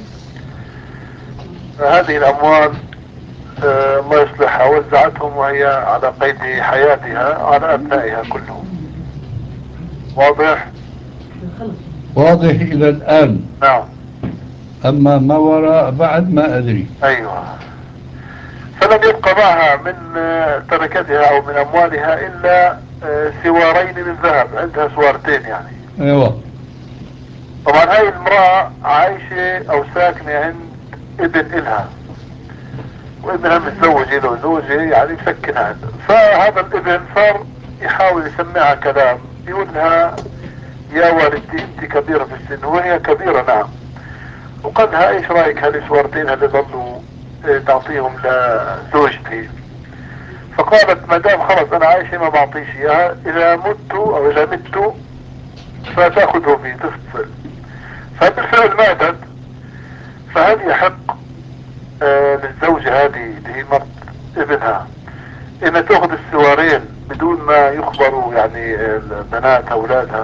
فهذه الأموال آه الله يصلحها وزعتهم وهي على قيد حياتها على أبنائها كلهم. واضح؟ واضح إلى الآن. نعم. أما ما وراء بعد ما أدري. أيوة. فلم يبقى معها من تركتها أو من أموالها إلا سوارين من ذهب، عندها سوارتين يعني. أيوة. طبعا هاي المرأة عايشة أو ساكنة عند ابن إلها، وابنها متزوج له زوجة يعني مسكنها عنده، فهذا الابن صار يحاول يسمعها كلام، يقول لها يا والدتي انت كبيرة في السن، وهي كبيرة نعم، وقال لها ايش رايك هالسوارتين اللي ظلوا تعطيهم لزوجتي؟ فقالت ما دام خلص انا عايشة ما بعطيش اياها، اذا مت او اذا مت فتاخذه في تفصل. فبالفعل ماتت. فهل يحق آه للزوجة هذه اللي هي مرت ابنها انها تاخذ السوارين بدون ما يخبروا يعني بنات اولادها؟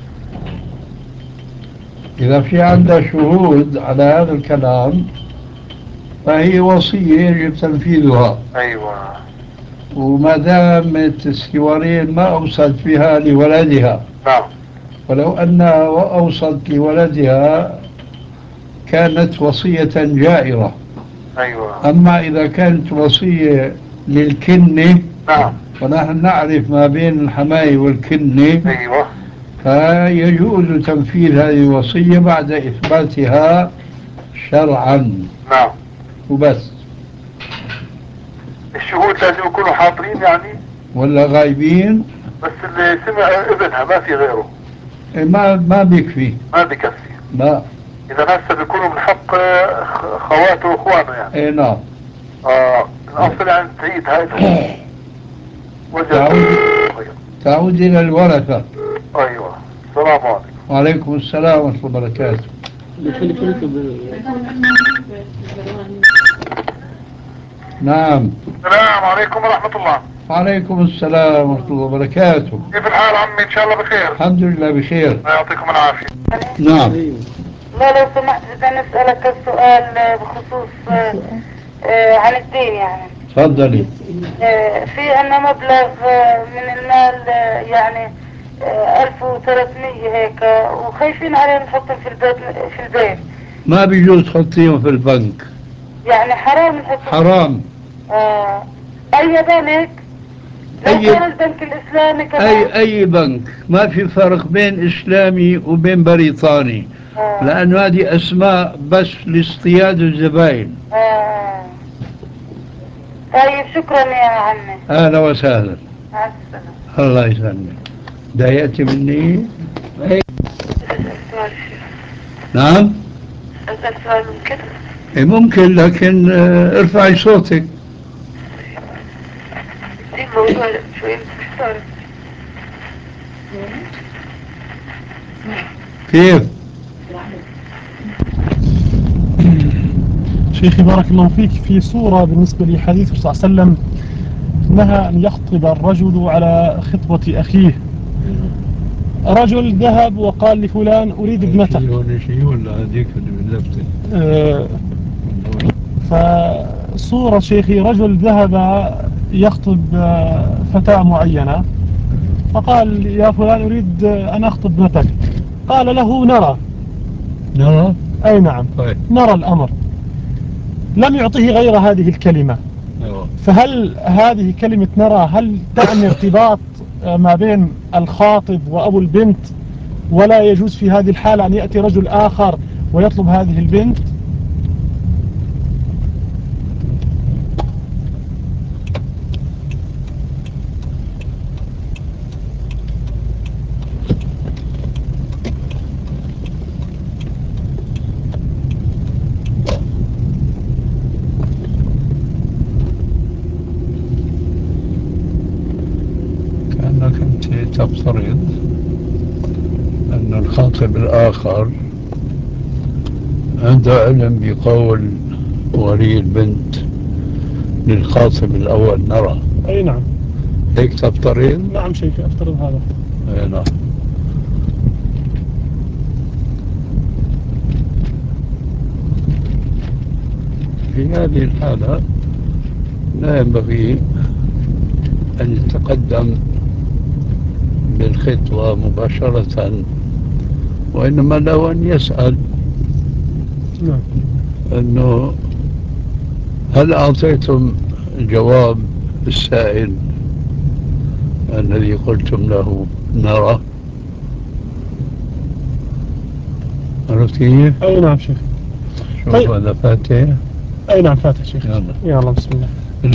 إذا في عندها شهود على هذا الكلام فهي وصية يجب تنفيذها. ايوه. وما دامت السوارين ما أوصلت بها لولدها. نعم. ولو أنها أوصلت لولدها كانت وصية جائرة. ايوه. أما إذا كانت وصية للكنة، نعم، ونحن نعرف ما بين الحماية والكنة، ايوه، فيجوز تنفيذ هذه الوصية بعد إثباتها شرعا نعم. وبس. الشهود لازم يكونوا حاضرين يعني ولا غايبين؟ بس اللي سمع ابنها ما في غيره. إيه ما ما بيكفي. ما بكفي. لا. اذا هسه بيكونوا من حق خ- خواته واخوانه يعني. ايه نعم. اه الاصل يعني تعيد هاي تعود تعود إلى الورثة. ايوه. السلام عليكم. وعليكم السلام ورحمة الله وبركاته. نعم. السلام عليكم ورحمة الله. وعليكم السلام ورحمة الله وبركاته. كيف الحال عمي؟ ان شاء الله بخير. الحمد لله بخير. الله يعطيكم العافية. نعم. لا لو سمحت بدي نسألك السؤال بخصوص آه، آه، عن الدين يعني. تفضلي. آه، في عنا مبلغ آه، من المال آه، يعني آه، ألف وثلاثمية هيك، وخايفين عليه نحطهم في البيت في البيت. ما بيجوز تحطيهم في البنك. يعني حرام نحطهم. حرام. آه. أي بنك؟ لو أي كان البنك الإسلامي كمان. أي أي بنك، ما في فرق بين إسلامي وبين بريطاني. آه. لأنه هذه أسماء بس لاصطياد الزباين. آه. طيب شكرا يا عمي. أهلا وسهلا. مع السلامة. الله يسلمك. ضايقتي مني؟ أسأل سؤال شيخ. نعم. أسأل سؤال ممكن؟ إيه ممكن، لكن آه، ارفعي صوتك. دي موضوع شوي محتار. كيف؟ شيخي بارك الله فيك، في صورة بالنسبة لحديث صلى الله عليه وسلم نهى أن يخطب الرجل على خطبة أخيه. رجل ذهب وقال لفلان أريد ابنتك. هون شيء ولا هذيك اللي بنلفتك؟ آه، فصورة شيخي رجل ذهب يخطب آه، فتاة معينة، فقال يا فلان أريد أن أخطب ابنتك. قال له نرى. نرى؟ أي نعم. طيب. نرى الأمر. لم يعطيه غير هذه الكلمة. أيوة. فهل هذه كلمة نرى هل تعني ارتباط ما بين الخاطب وأبو البنت، ولا يجوز في هذه الحالة أن يأتي رجل آخر ويطلب هذه البنت؟ كأنك أنت تفترض أن الخاطب الآخر عنده علم بقول ولي البنت للخاطب الأول نرى. أي نعم. هيك تفترض؟ نعم شيخي أفترض هذا. أي نعم. في هذه الحالة لا ينبغي أن يتقدم بالخطوة مباشرة، وإنما له أن يسأل أنه هل أعطيتم جواب السائل الذي قلتم له نرى؟ عرفت كيف؟ أي نعم شيخ. شوف طيب. هذا فاتح. أي نعم فاتح شيخ. يلا يلا بسم الله.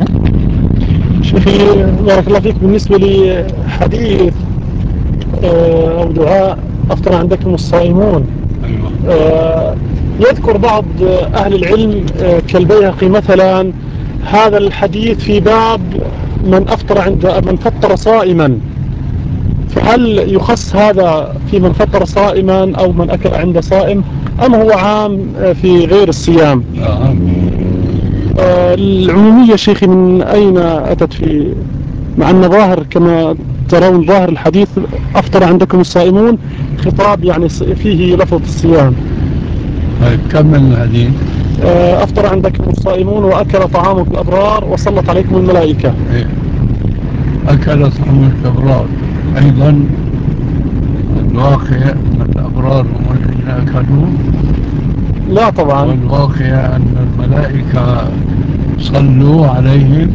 شيخي بارك الله فيك، بالنسبة لي حديث آه، أو دعاء أفطر عندكم الصائمون. أيوة. آه، يذكر بعض أهل العلم آه، كالبيهقي مثلا هذا الحديث في باب من أفطر عند من فطر صائما، فهل يخص هذا في من فطر صائما أو من أكل عند صائم، أم هو عام آه، في غير الصيام؟ آه. آه، العمومية شيخي من أين أتت؟ في مع أن ظاهر كما ترون ظاهر الحديث أفطر عندكم الصائمون خطاب يعني فيه لفظ الصيام. طيب كمل الحديث. آه، أفطر عندكم الصائمون وأكل طعامكم الأبرار وسلط عليكم الملائكة. إيه. أكل طعام الأبرار أيضا الواقع أن الأبرار هم الذين أكلوا؟ لا طبعا. والواقع أن الملائكة صلوا عليهم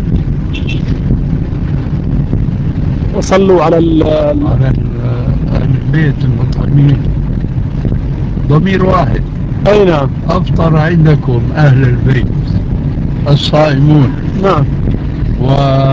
وصلوا على ال على أهل البيت المطعمين، ضمير واحد. أي نعم. أفطر عندكم أهل البيت الصائمون. نعم. و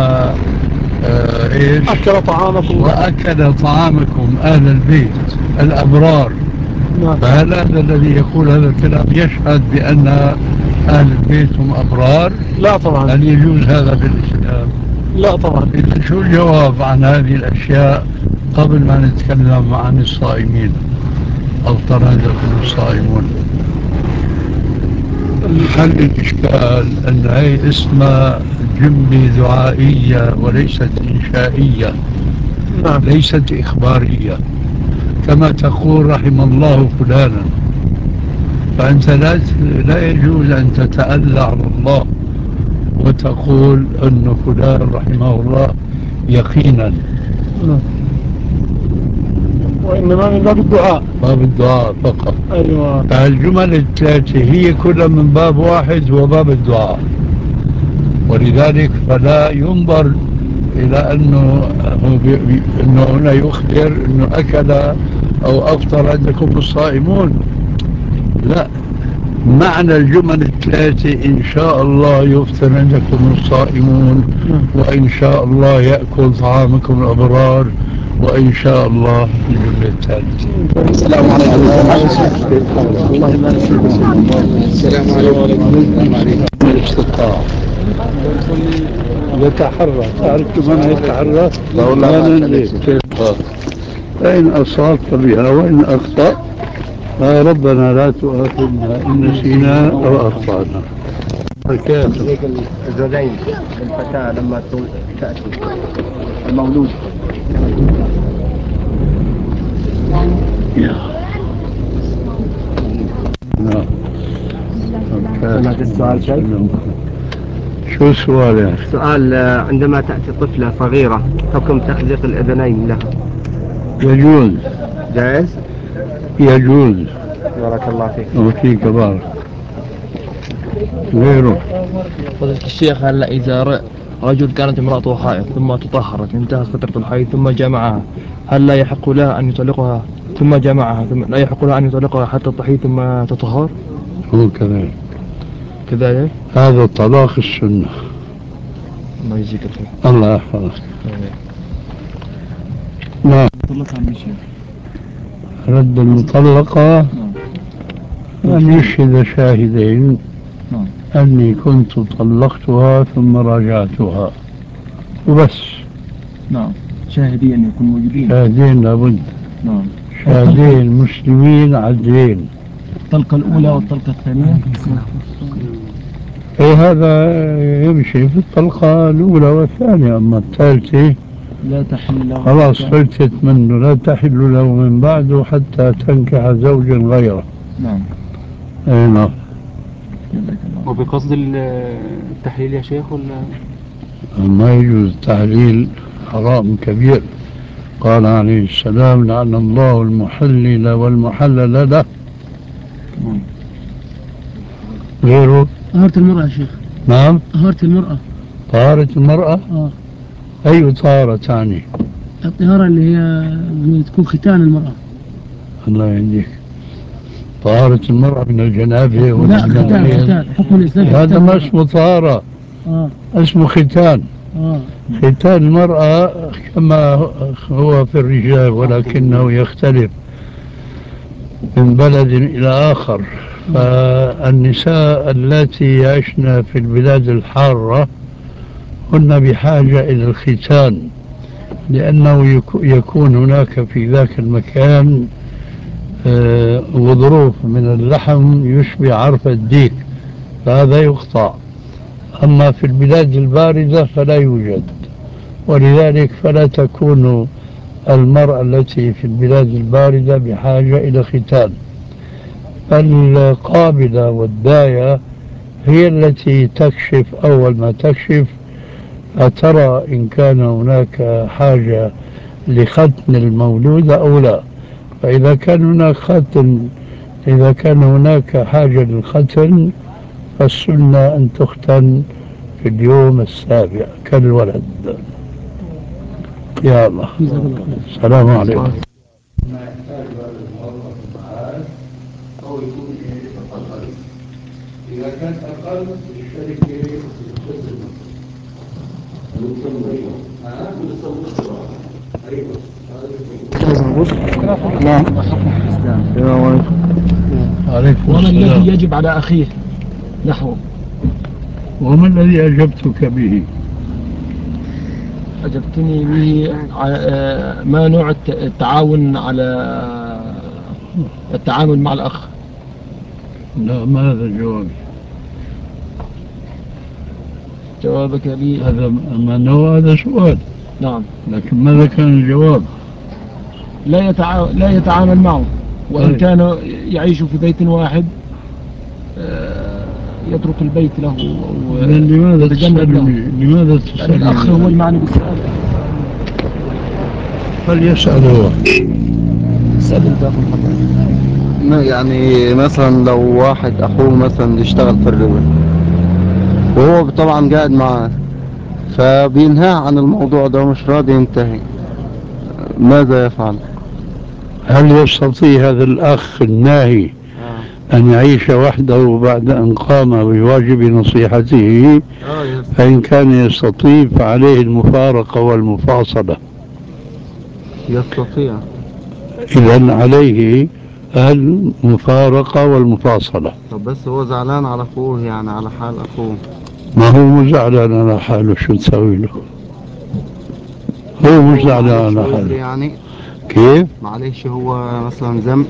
آه إيش أكل طعامكم وأكل طعامكم أهل البيت الأبرار. نعم. فهل هذا الذي يقول هذا الكلام يشهد بأن أهل البيت هم أبرار؟ لا طبعا. هل يجوز هذا في الإسلام؟ لا طبعا. إذن شو الجواب عن هذه الأشياء قبل ما نتكلم عن الصائمين؟ أفطر عندكم الصائمون. حل الإشكال أن هي اسمها جملة دعائية وليست إنشائية. نعم. ليست إخبارية كما تقول رحم الله فلانا، فأنت لا لا يجوز أن تتألى على الله وتقول أن فلان رحمه الله يقينا. نعم. وإنما من باب الدعاء. باب الدعاء فقط. أيوة. فالجمل الثلاثة هي كلها من باب واحد هو باب الدعاء، ولذلك فلا ينظر إلى أنه هو بي بي أنه هنا يخبر أنه أكل أو أفطر عندكم الصائمون. لا، معنى الجمل الثلاثة إن شاء الله يفطر عندكم الصائمون، وإن شاء الله يأكل طعامكم الأبرار، وإن شاء الله الجملة الثالثة. السلام عليكم. الله يبارك فيك. السلام عليكم. السلام عليكم. الاستطاعة يتحرك، تعرف من يتحرك؟ ما ننزل فإن أصابت بها وإن أخطأت ربنا لا تؤاخذنا إن نسينا أو أخطأنا. زي الزوجين الفتاة لما تأتي المولود. نعم. سمعت السؤال شيء؟ شو السؤال يا أخي؟ السؤال عندما تأتي طفلة صغيرة حكم تخزيق الأذنين لها يجوز. جائز؟ يجوز. بارك الله فيك. وفيك بارك. غيره. فضيلة الشيخ، هل إذا رجل كانت امرأته حائض ثم تطهرت انتهت فترة الحيض ثم جامعها، هل لا يحق لها أن يطلقها ثم جامعها ثم لا يحق لها أن يطلقها حتى تحيض ثم تطهر؟ هو كذلك. كذلك؟ هذا طلاق السنة. الله يجزيك الخير. الله يحفظك. نعم. رد المطلقة أن يشهد شاهدين أني كنت طلقتها ثم راجعتها وبس. نعم. شاهدين يكون موجودين. شاهدين لابد. نعم. شاهدين مسلمين عدلين. الطلقة الأولى والطلقة الثانية. إيه هذا يمشي في الطلقة الأولى والثانية، أما الثالثة لا تحل له. خلاص فلتت منه، لا تحل له من بعده حتى تنكح زوجا غيره. نعم. اي نعم. جزاك الله. وبقصد التحليل يا شيخ ولا؟ ما يجوز تحليل، حرام كبير. قال عليه السلام لعن الله المحلل والمحلل له. غيره طهارة المرأة يا شيخ. نعم طهارة المرأة. طهارة المرأة. اه أي طهارة ثاني؟ الطهارة اللي هي تكون ختان المرأة. الله يهديك. طهارة المرأة من الجنابة لا ومن ختان الحيض. ختان حكم الإسلام. هذا ما اسمه طهارة. اه اسمه ختان. اه ختان المرأة كما هو في الرجال، ولكنه يختلف من بلد إلى آخر. فالنساء التي يعشن في البلاد الحارة هن بحاجة إلى الختان، لأنه يكون هناك في ذاك المكان غضروف من اللحم يشبه عرف الديك، فهذا يقطع. أما في البلاد الباردة فلا يوجد، ولذلك فلا تكون المرأة التي في البلاد الباردة بحاجة إلى ختان. القابلة والداية هي التي تكشف أول ما تكشف، أترى إن كان هناك حاجة لختن المولود أو لا. فإذا كان هناك ختن إذا كان هناك حاجة للختن فالسنة أن تختن في اليوم السابع كالولد. يا الله. السلام عليكم. إذا كان أقل الشركة نعم. حكم في الإسلام. عليكم وما السلام. الذي يجب على أخيه نحوه؟ وما الذي أجبتك به؟ أجبتني به ما نوع التعاون على التعامل مع الأخ. لا، ما هذا الجواب. جوابك لي هذا ما هو هذا سؤال. نعم. لكن ماذا كان الجواب؟ لا يتعامل لا يتعامل معه، وإن كان يعيش في بيت واحد يترك البيت له. لماذا تسألني؟ لماذا تسألني؟ الأخ هو المعني بالسؤال. فليسأل هو. اسأل أنت أخو محمد. ما يعني مثلا لو واحد أخوه مثلا يشتغل في الربا وهو طبعا قاعد معاه، فبينهاه عن الموضوع ده ومش راضي ينتهي، ماذا يفعل؟ هل يستطيع هذا الأخ الناهي آه. أن يعيش وحده بعد أن قام بواجب نصيحته؟ آه فإن كان يستطيع فعليه المفارقة والمفاصلة. يستطيع. إذن عليه المفارقة والمفاصلة. طب بس هو زعلان على أخوه، يعني على حال أخوه. ما هو مش زعلان على حاله، شو تسوي له؟ هو مش زعلان على حاله يعني. كيف؟ معلش هو مثلا ذنب.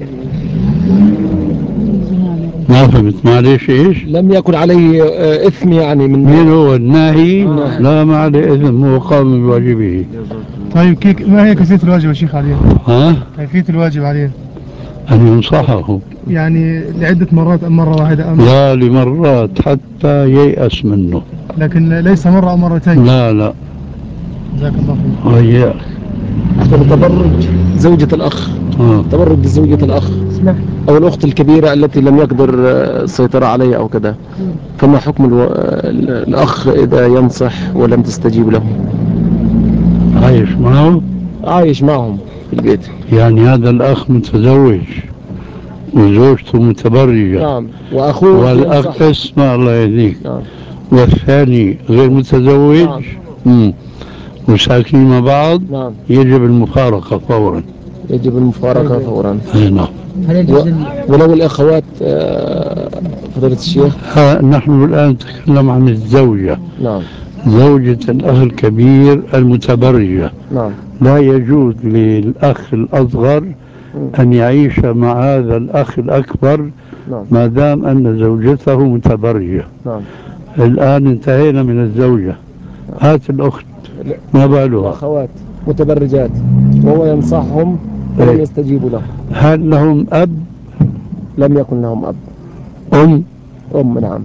ما فهمت. معلش ايش؟ لم يكن عليه إثم يعني من مين هو الناهي؟ آه. لا، ما عليه إثم، هو قام بواجبه. طيب كيف ما هي كيفية الواجب يا شيخ عليه؟ ها؟ كيفية الواجب عليه أن ينصحه يعني لعدة مرات أم مرة واحدة أم؟ لا، لمرات حتى ييأس منه، لكن ليس مرة أو مرتين. لا لا. جزاك الله خير. وإياك. تبرج زوجة الأخ. آه. تبرج زوجة الأخ أو الأخت الكبيرة التي لم يقدر السيطرة عليها أو كذا، فما حكم الو... الأخ إذا ينصح ولم تستجيب له؟ عايش معه؟ عايش معهم في البيت. يعني هذا الأخ متزوج وزوجته متبرجة. نعم. وأخوه والأخ اسمع الله يهديك. نعم. والثاني غير متزوج. نعم. مم. وساكنين مع بعض. نعم. يجب المفارقة فورا. يجب المفارقة فورا. نعم. و... ولو الأخوات فضيلة الشيخ؟ نحن الآن نتكلم عن الزوجة. نعم. زوجة الأخ الكبير المتبرجة. نعم. لا يجوز للأخ الأصغر أن يعيش مع هذا الأخ الأكبر. نعم. ما دام أن زوجته متبرجة. نعم. الآن انتهينا من الزوجة. نعم. هات الأخت. ما بالها؟ الأخوات متبرجات وهو ينصحهم ولم يستجيبوا له. هل لهم أب؟ لم يكن لهم أب. أم؟ أم. نعم.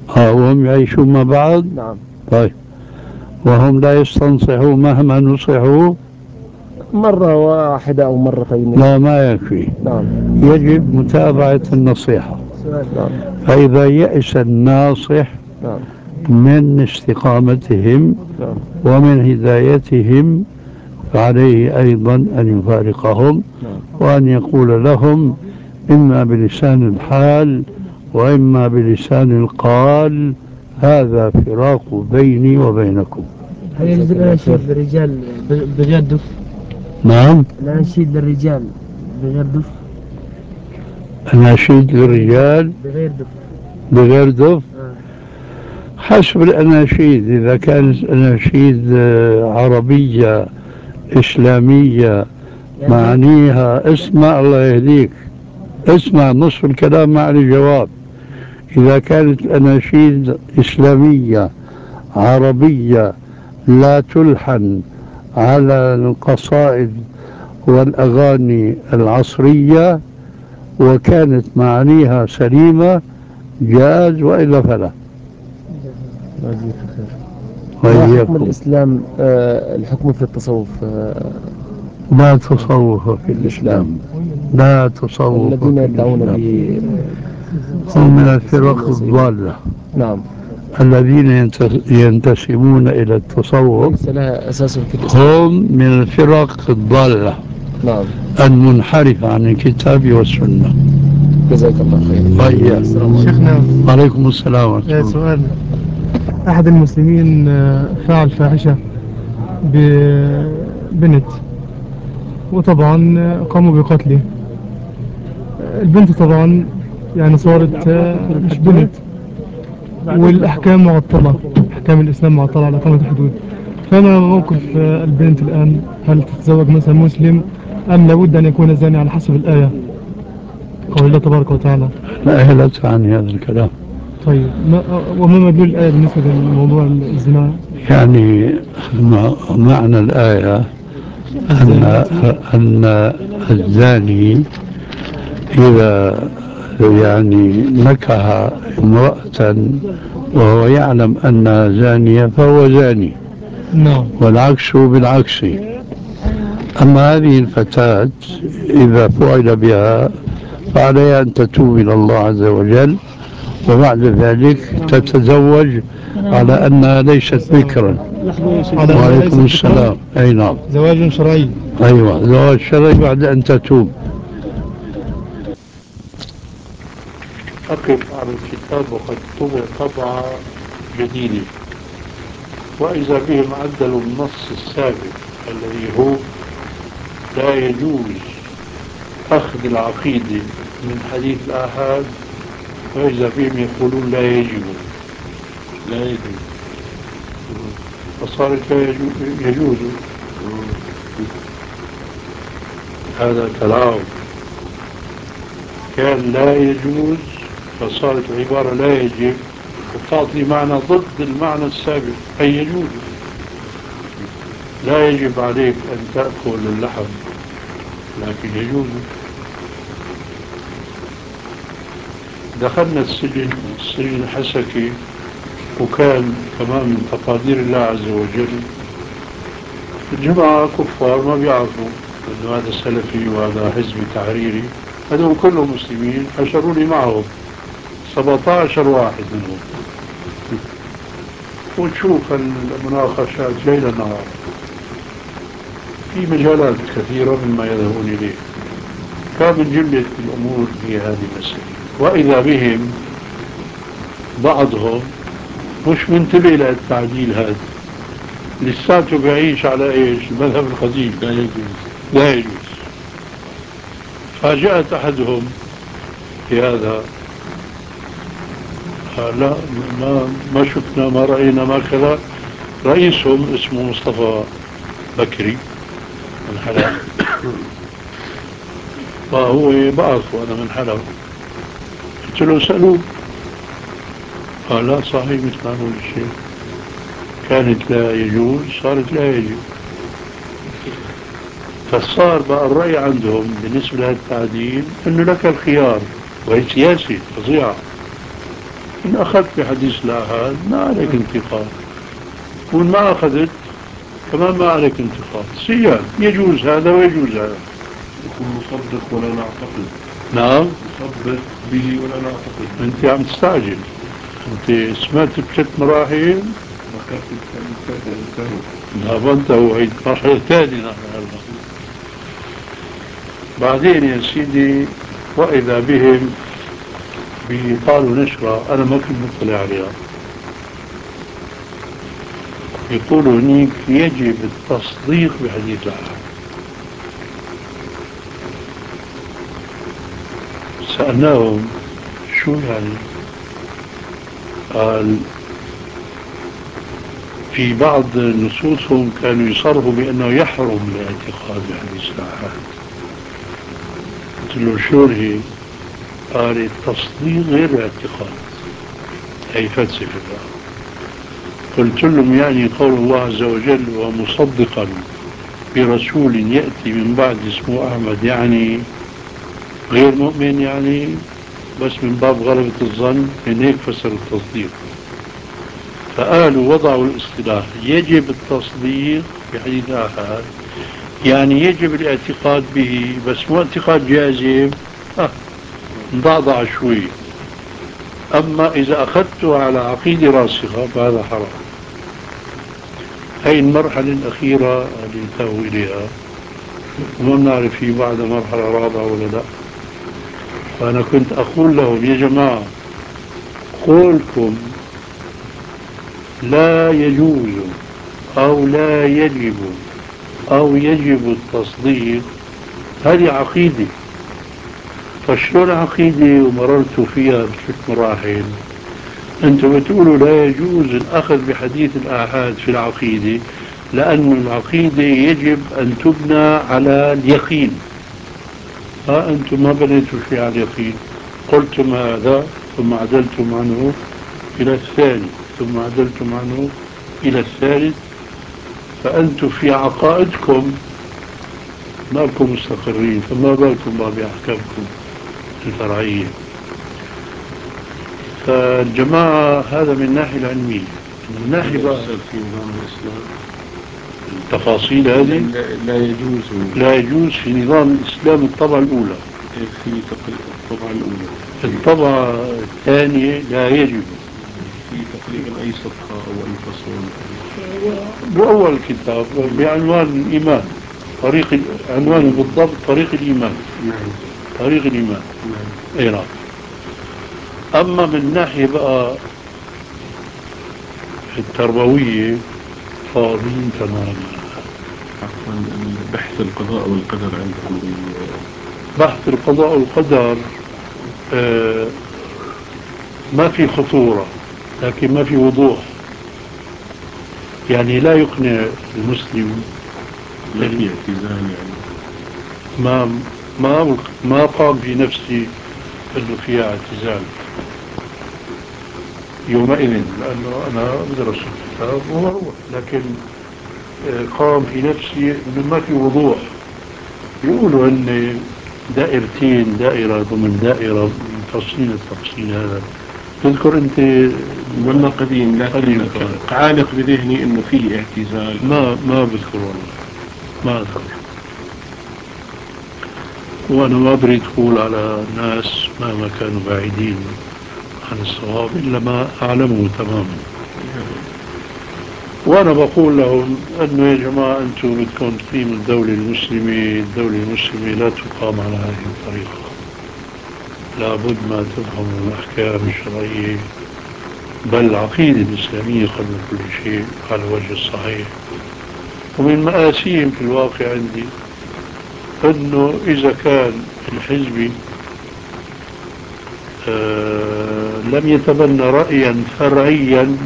آه وهم يعيشون مع بعض. نعم. طيب وهم لا يستنصحوا مهما نصحوا؟ مرة واحدة أو مرتين. لا ما يكفي. نعم. يجب متابعة النصيحة. نعم. فإذا يأس الناصح نعم. من استقامتهم نعم. ومن هدايتهم فعليه أيضا أن يفارقهم وأن يقول لهم إما بلسان الحال وإما بلسان القال هذا فراق بيني وبينكم. هل يجوز الأناشيد للرجال بغير دف؟ نعم. الأناشيد للرجال بغير دف؟ أناشيد للرجال بغير دف بغير دف آه. حسب الأناشيد. إذا كانت أناشيد عربية إسلامية معانيها اسمع الله يهديك اسمع نصف الكلام مع الجواب. إذا كانت الأناشيد إسلامية عربية لا تلحن على القصائد والأغاني العصرية وكانت معانيها سليمة جاز وإلا فلا. ما حكم الإسلام آه الحكم في التصوف؟ آه لا تصوف في الإسلام. لا تصوف. الذين يدعون به هم من الفرق الضالة. نعم. الذين ينتسبون إلى التصوف ليس لها أساس في الإسلام. هم من الفرق الضالة. نعم. المنحرفة عن الكتاب والسنة. جزاك الله خير. طيب شيخنا وعليكم السلام ورحمة الله. سؤال. أحد المسلمين فعل فاحشة ببنت وطبعا قاموا بقتله. البنت طبعا يعني صارت مش بنت والأحكام معطلة، أحكام الإسلام معطلة على إقامة الحدود. فما موقف البنت الآن؟ هل تتزوج مثلا مسلم أم لابد أن يكون زاني على حسب الآية قول الله تبارك وتعالى؟ الآية لا تعني هذا الكلام. طيب وما مدلول الآية بالنسبة لموضوع الزنا؟ يعني معنى الآية أن أن الزاني إذا يعني نكح امرأة وهو يعلم أنها زانية فهو زاني. نعم. والعكس بالعكس. أما هذه الفتاة إذا فعل بها فعليها أن تتوب إلى الله عز وجل وبعد ذلك تتزوج على أنها ليست ذكرا. وعليكم السلام. أي نعم. زواج شرعي. أيوة زواج شرعي بعد أن تتوب. أقف على الكتاب وقد طبع طبعة جديدة وإذا بهم عدلوا النص السابق الذي هو لا يجوز أخذ العقيدة من حديث الآحاد وإذا بهم يقولون لا يجب لا يجوز فصارت لا يجوز, يجوز. هذا تلاعب. كان لا يجوز فصارت العبارة لا يجب وتعطي معنى ضد المعنى السابق أي يجوز. لا يجب عليك أن تأكل اللحم لكن يجوز. دخلنا السجن السجن الحسكي وكان كمان من تقادير الله عز وجل الجماعة كفار ما بيعرفوا أنه هذا سلفي وهذا حزبي تحريري هذول كلهم مسلمين حشروني معهم سبعة عشر واحد منهم وتشوف المناقشات ليل نهار في مجالات كثيرة مما يذهبون إليه. كان من جملة الأمور هي هذه المسألة وإذا بهم بعضهم مش منتبه للتعديل هذا لساته بيعيش على ايش المذهب القديم لا يجوز لا يجوز. فجاءت أحدهم في هذا قال لا ما, ما شفنا ما رأينا ما كذا. رئيسهم اسمه مصطفى بكري من حلب فهو بعرفه أنا من حلب. قلت له سألوه قال لا صحيح مثل ما نقول الشيء كانت لا يجوز صارت لا يجوز. فصار بقى الرأي عندهم بالنسبة لهذا التعديل أنه لك الخيار وهي سياسة فظيعة إن أخذت بحديث الآحاد ما عليك انتقاد، وإن ما أخذت كمان ما عليك انتقاد. سيان يجوز هذا ويجوز هذا. يكون مصدق ولا نعتقد. نعم مصدق به ولا نعتقد. أنت عم تستعجل، أنت سمعت بثلاث مراحل ذكرت الثاني. لا أنت هو هي المرحلة الثانية نحن هلا. بعدين يا سيدي وإذا بهم بيقالوا نشرة أنا ما كنت مطلع عليها، يقولوا هنيك يجب التصديق بحديث الآحاد. سألناهم شو يعني؟ قال في بعض نصوصهم كانوا يصرحوا بأنه يحرم الاعتقاد بحديث الآحاد. قلت له شو هي؟ قال التصديق غير الاعتقاد، هي فلسفة بقى. قلت لهم يعني قول الله عز وجل ومصدقا برسول يأتي من بعد اسمه أحمد يعني غير مؤمن، يعني بس من باب غلبة الظن، من هيك فسر التصديق. فقالوا وضعوا الاصطلاح يجب التصديق بحديث الآحاد، يعني يجب الاعتقاد به بس مو اعتقاد جازم، آه ضعضع شوي. أما إذا أخذته على عقيدة راسخة فهذا حرام. هي المرحلة الأخيرة اللي انتهوا إليها، وما بنعرف في بعد مرحلة رابعة ولا لا. فأنا كنت أقول لهم يا جماعة قولكم لا يجوز أو لا يجب أو يجب التصديق هذه عقيدة. فشلون عقيدة ومررتوا فيها بثلاث مراحل أنتم بتقولوا لا يجوز الأخذ بحديث الآحاد في العقيدة، لأن العقيدة يجب أن تبنى على اليقين. ها أنتم ما بنيتوا شيء على اليقين، قلتم هذا ثم عدلتم عنه إلى الثاني ثم عدلتم عنه إلى الثالث، فأنتم في عقائدكم ما بكم مستقرين، فما بالكم بقى بأحكامكم الفرعية. فالجماعة هذا من الناحية العلمية. من الناحية بقى في نظام الإسلام التفاصيل هذه لا, لا يجوز لا يجوز في نظام الإسلام الطبعة الأولى. في الطبعة الأولى. الطبعة الثانية لا يجب. في تقريبا أي صفحة أو أي فصل بأول الكتاب بعنوان الإيمان، طريق عنوانه بالضبط طريق الإيمان. نعم. طريق الإيمان. نعم. أي نعم. أما من ناحية بقى التربوية فاضيين تماما. عفوا بحث القضاء والقدر عندكم بحث القضاء والقدر آه ما في خطورة لكن ما في وضوح، يعني لا يقنع المسلم. لا في اعتزال يعني ما ما ما قام في نفسي انه فيها اعتزال يومئذ، لانه انا بدرس الكتاب وبروح، لكن قام في نفسي انه ما في وضوح. يقولوا ان دائرتين، دائرة ضمن دائرة، تفصيل التفصيل هذا تذكر انت والله قديم، لكن قديم عالق بذهني انه في اعتزال. ما ما بذكر والله، ما اذكر. وانا ما بريد اقول على الناس مهما كانوا بعيدين عن الصواب الا ما اعلمه تماما. وانا بقول لهم انه يا جماعه انتم بدكم تقيموا الدوله المسلمه، الدوله المسلمه لا تقام على هذه الطريقه، لابد ما تفهموا الاحكام الشرعيه بل العقيده الاسلاميه قبل كل شيء على الوجه الصحيح. ومن مآسيهم في الواقع عندي انه اذا كان الحزبي آه لم يتبنى رأيا فرعيا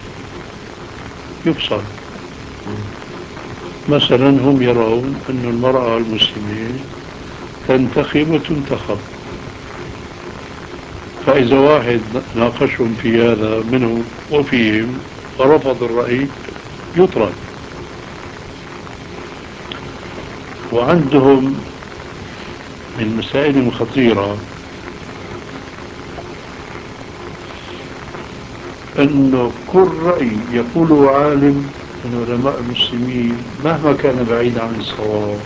يفصل. مثلا هم يرون أن المرأة المسلمة تنتخب وتنتخب، فإذا واحد ناقشهم في هذا منهم وفيهم ورفض الرأي يطرد. وعندهم من مسائل خطيرة أنه كل رأي يقوله عالم من علماء المسلمين مهما كان بعيدا عن الصواب،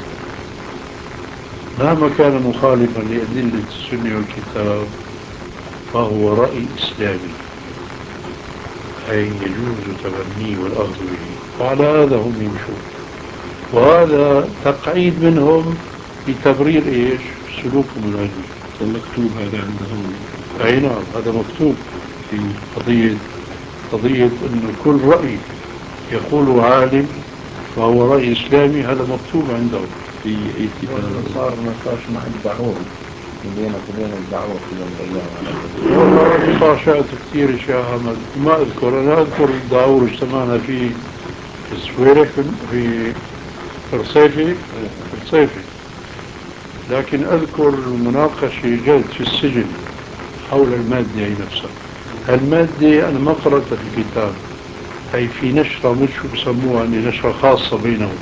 مهما كان مخالفا لأدلة السنة والكتاب، فهو رأي إسلامي، أي يجوز تبنيه والأخذ به، وعلى هذا هم يمشون. وهذا تقعيد منهم لتبرير إيش؟ سلوكهم العلمي. المكتوب هذا عندهم. أي نعم، هذا مكتوب في قضية قضية أن كل رأي يقوله عالم فهو رأي إسلامي، هذا مكتوب عندهم في أي كتاب. صار نقاش مع الدعوة بينك وبين الدعوة في يوم من الأيام. والله نقاشات كثير يا شيخ أحمد، ما أذكر. أنا أذكر الدعوة اجتمعنا فيه في السويرح في الرصيفي الرصيفي لكن أذكر المناقشة جلت في السجن حول المادة هي نفسها. المادة أنا ما قرأتها في الكتاب، أي في نشرة مش شو بسموها، أني نشرة خاصة بينهم.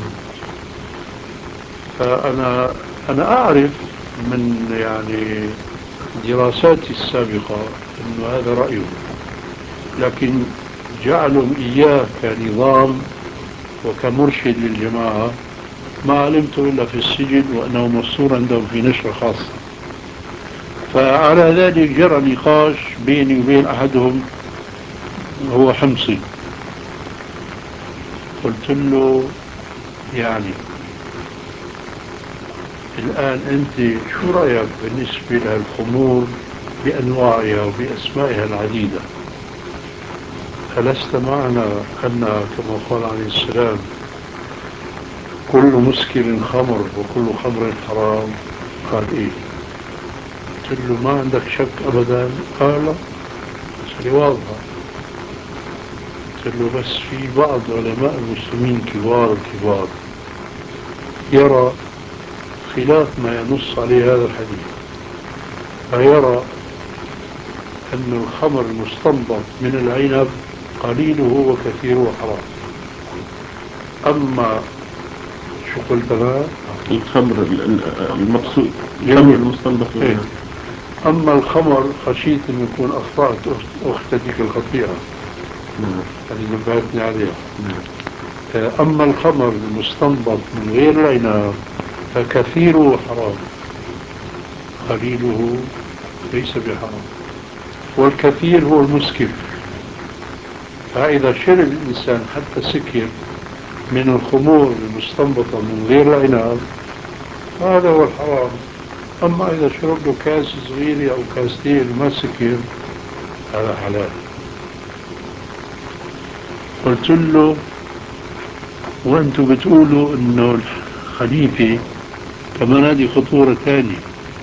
فأنا أنا أعرف من يعني دراساتي السابقة أنه هذا رأيهم، لكن جعلهم إياه كنظام وكمرشد للجماعة ما علمته إلا في السجن، وأنه مفصول عندهم في نشرة خاصة. فعلى ذلك جرى نقاش بيني وبين أحدهم هو حمصي. قلت له يعني الآن أنت شو رأيك بالنسبة للخمور بأنواعها وبأسمائها العديدة؟ ألست معنا أن كما قال عليه السلام كل مسكر خمر وكل خمر حرام؟ قال إيه. قلت له ما عندك شك أبدا؟ قال لا، مسألة واضحة. قلت له بس في بعض علماء المسلمين كبار الكبار يرى خلاف ما ينص عليه هذا الحديث، فيرى أن الخمر المستنبط من العنب قليله وكثيره حرام. أما شو قلت لها؟ الخمر المقصود الخمر المستنبط منها. إيه. أما الخمر خشيت أن يكون أخطأت أختك الخطيئة. نعم. هذه نبهتني عليها. نعم. أما الخمر المستنبط من غير العنب فكثيره حرام، قليله ليس بحرام. والكثير هو المسكر، فإذا شرب الإنسان حتى سكر من الخمور المستنبطة من غير العنب هذا هو الحرام. أما إذا شرب له كاس صغير أو كاستين ما سكر هذا حلال. قلت له وأنتم بتقولوا إنه الخليفة كمان هذه خطورة ثانية،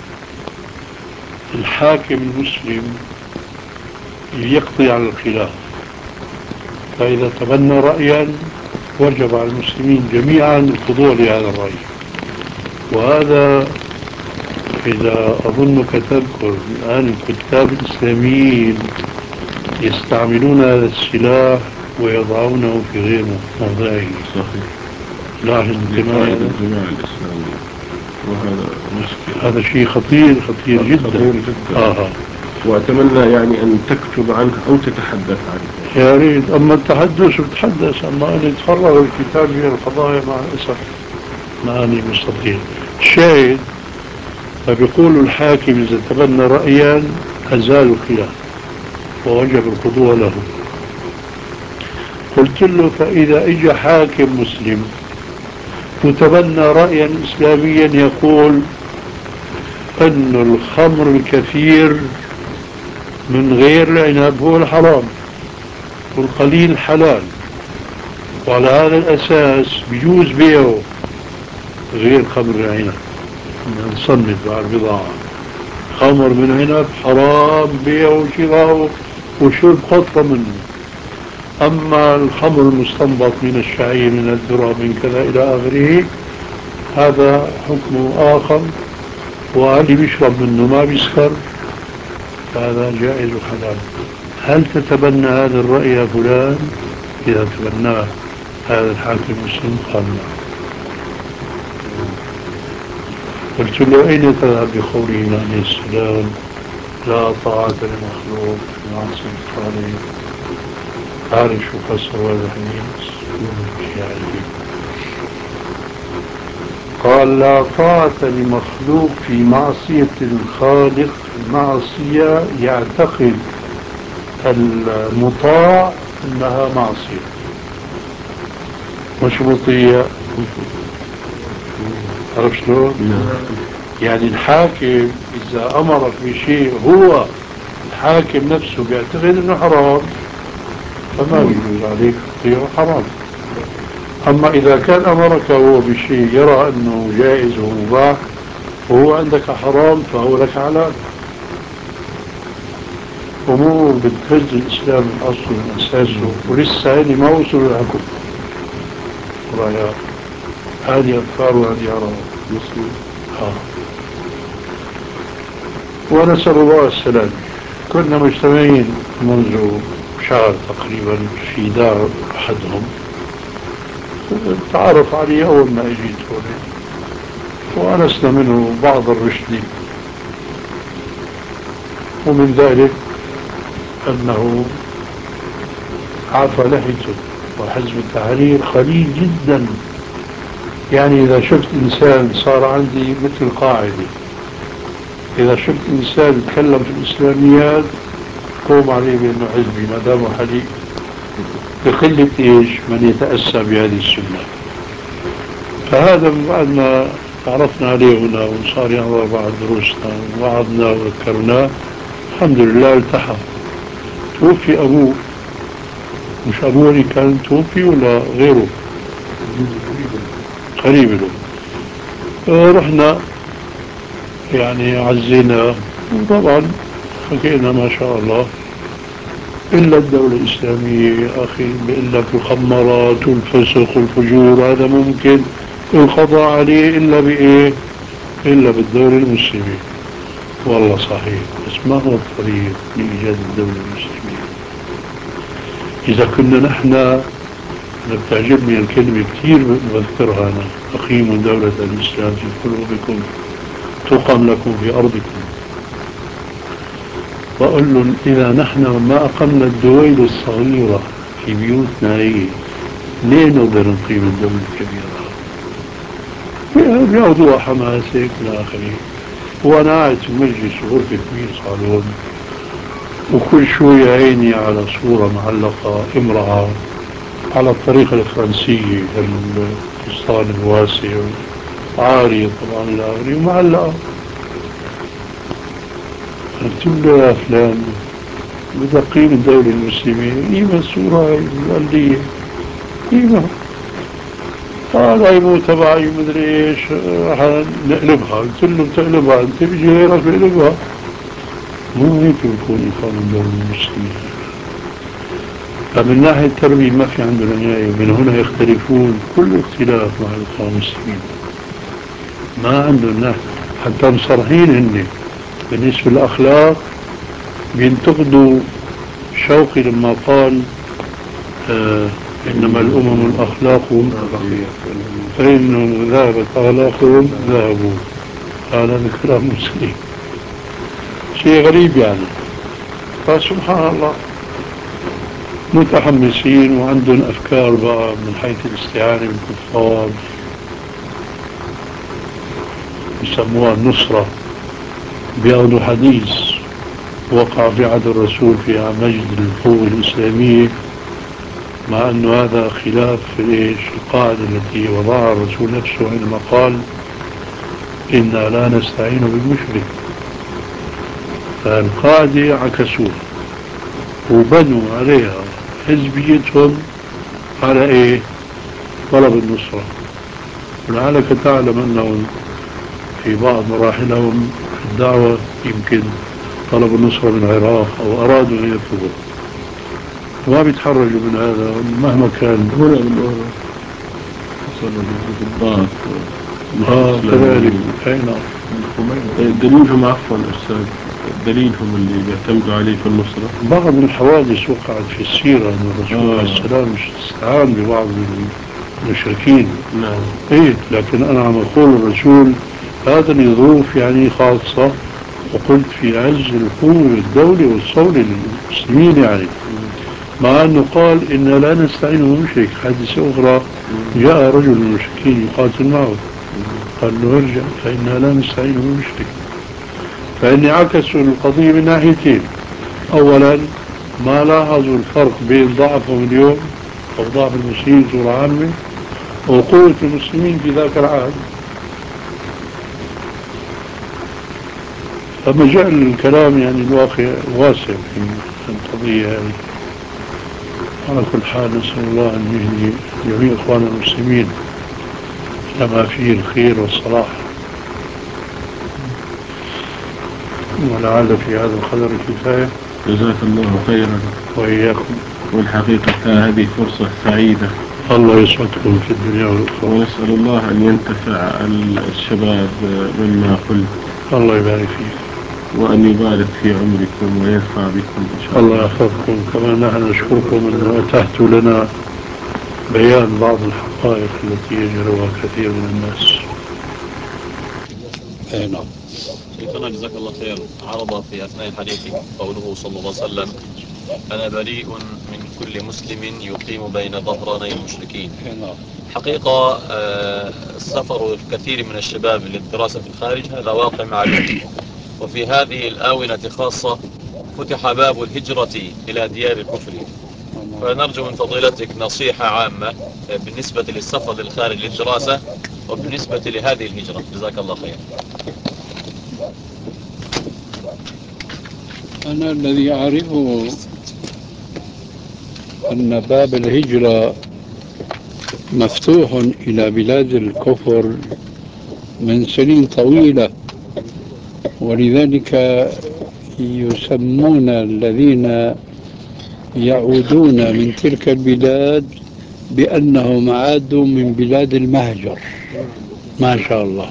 الحاكم المسلم يقضي على الخلاف، فإذا تبنى رأيا وجب على المسلمين جميعا الخضوع لهذا الرأي. وهذا إذا أظنك تذكر الآن الكتاب الإسلاميين يستعملون هذا السلاح ويضعونه في غير موضعه. صحيح. لاحظ الجماعة الإسلامية، وهذا مشكلة. هذا شيء خطير خطير جدا. خطير جدا. آه. وأتمنى يعني أن تكتب عنه أو تتحدث عنه. يا ريت. أما التحدث بتحدث، أما أن يتفرغ الكتاب من القضايا مع الأسف ما أني مستطيع. الشاهد فبيقول الحاكم إذا تبنى رأيا أزال الخلاف ووجب الخضوع له. قلت له فإذا إجا حاكم مسلم وتبنى رأيا إسلاميا يقول أن الخمر الكثير من غير العنب هو الحرام والقليل حلال، وعلى هذا الأساس بيجوز بيعه غير خمر العنب، نصنف على البضاعة خمر من عنب حرام بيعه وشراءه وشرب خطة منه. أما الخمر المستنبط من الشعير من الذرة من كذا إلى آخره هذا حكم آخر، واللي بيشرب منه ما بيسكر هذا جائز وحلال. هل تتبنى هذا الرأي يا فلان؟ إذا تبناه هذا الحاكم المسلم قال نعم. قلت له أين تذهب بقوله عليه السلام لا طاعة لمخلوق في معصية الخالق؟ عارف شو فسر هذا الحديث؟ يعني قال لا طاعة لمخلوق في معصية الخالق، معصية يعتقد المطاع أنها معصية مش مطيع. عرفت شلون؟ يعني الحاكم إذا أمرك بشيء هو الحاكم نفسه بيعتقد أنه حرام فما يجوز عليك تطيعه حرام. أما إذا كان أمرك هو بشيء يرى أنه جائز ومباح وهو عندك حرام فهو لك حلال. أمور بتهز الإسلام من أصله من أساسه ولسه هذه ما وصلوا للحكم. رأيها هذه أفكار وهذه آراء مسلم. آه. ونسأل الله السلام. كنا مجتمعين منذ شهر تقريبا في دار أحدهم، تعرف علي أول ما أجيت هنا وأنسنا منه بعض الرشد، ومن ذلك أنه عفى لحيته وحزب التحرير خليل جدا. يعني إذا شفت إنسان صار عندي مثل قاعدة، إذا شفت إنسان يتكلم في الإسلاميات قوم عليه بأنه حزبي ما دامه حليب، بقلة إيش من يتأسى بهذه السنة. فهذا من بعد ما تعرفنا عليه هنا وصار يحضر بعض دروسنا ووعظنا وذكرناه الحمد لله التحى. توفي أبوه، مش أبوه اللي كان توفي ولا غيره قريب له. رحنا يعني عزينا وطبعا حكينا ما شاء الله. إلا الدولة الإسلامية يا أخي بيقول لك الخمرات والفسق والفجور هذا ممكن القضاء عليه إلا بإيه؟ إلا بالدولة المسلمة. والله صحيح، بس ما هو الطريق لإيجاد الدولة المسلمة. إذا كنا نحن، أنا بتعجبني الكلمة كثير بذكرها أنا، أقيموا دولة الإسلام في قلوبكم تقم لكم في أرضكم. بقول لهم إذا نحن ما أقمنا الدويل الصغيرة في بيوتنا هي ليه نقدر نقيم الدولة الكبيرة؟ بياخذوها حماسة إلى آخره. وأنا قاعد في المجلس غرفة كبير صالون وكل شوية عيني على صورة معلقة امرأة على الطريقة الفرنسية الفستان الواسع عارية طبعا إلى آخره ومعلقة. قلت له يا فلان بدي أقيم الدولة المسلمة قيمة الصورة هاي قال لي قيمة. قال هاي مو تبعي مدري ايش راح نقلبها. قلت له بتقلبها انت بيجي غيرك بيقلبها. مو هيك بكون إقامة الدولة المسلمة. فمن ناحية التربية ما في عندنا نهاية، ومن هنا يختلفون كل اختلاف مع الإخوان المسلمين. ما عندهم نهاية، حتى مصرحين هن بالنسبة للأخلاق. بينتقدوا شوقي لما قال آه إنما الأمم الأخلاق فإنهم ذهبت أخلاقهم ذهبوا. هذا كلام مسلم، شيء غريب يعني. فسبحان الله متحمسين وعندهم أفكار بقى من حيث الاستعانة بالكفار يسموها النصرة. بياخذوا حديث وقع في عهد الرسول في مجد القوة الإسلامية، مع أنه هذا خلاف في القاعدة التي وضعها الرسول نفسه عندما قال إنا لا نستعين بالمشرك. فالقاعدة عكسوها وبنوا عليها حزبيتهم على إيه؟ طلب النصرة. ولعلك تعلم أنهم في بعض مراحلهم في الدعوة يمكن طلبوا النصرة من العراق أو أرادوا أن يطلبوا، وما بيتحرجوا من هذا مهما كان. هنا بالأورو بالضبط آه كذلك. أي نعم. دليلهم عفوا أستاذ، دليلهم اللي بيعتمدوا عليه في النصرة بعض الحوادث وقعت في السيرة أن الرسول آه. عليه السلام استعان ببعض المشركين. نعم. إيه لكن أنا عم أقول الرسول هذا لظروف يعني خاصة، وقلت في عز القوة والدولة والصولة للمسلمين يعني مع أنه قال إن لا نستعين بمشرك. حادثة أخرى جاء رجل من المشركين يقاتل معه قال له ارجع فإنا لا نستعين بمشرك. فإني عكسوا القضية من ناحيتين. أولا ما لاحظوا الفرق بين ضعفهم اليوم أو ضعف المسلمين بصورة عامة وقوة المسلمين في ذاك العهد. فمجال الكلام يعني الواقع واسع في القضية هذه. على كل حال نسأل الله أن يهدي جميع إخوان المسلمين لما فيه الخير والصلاح، ولعل في هذا القدر كفاية. جزاك الله خيرا وإياكم. والحقيقة هذه فرصة سعيدة، الله يسعدكم في الدنيا والأخرى، ونسأل الله أن ينتفع الشباب مما قلت. الله يبارك فيك وأن يبارك في عمركم ويرفع بكم إن شاء الله. الله يحفظكم. كما نحن نشكركم أن أتحتوا لنا بيان بعض الحقائق التي يجهلها كثير من الناس. أي نعم. شيخنا جزاك الله خير، عرض في أثناء حديثك قوله صلى الله عليه وسلم: أنا بريء من كل مسلم يقيم بين ظهراني المشركين. حقيقة سفر الكثير من الشباب للدراسة في الخارج هذا واقع معلوم، وفي هذه الآونة خاصة فتح باب الهجرة إلى ديار الكفر. فنرجو من فضيلتك نصيحة عامة بالنسبة للسفر للخارج للدراسة وبالنسبة لهذه الهجرة. جزاك الله خير. أنا الذي أعرفه أن باب الهجرة مفتوح إلى بلاد الكفر من سنين طويلة، ولذلك يسمون الذين يعودون من تلك البلاد بأنهم عادوا من بلاد المهجر. ما شاء الله.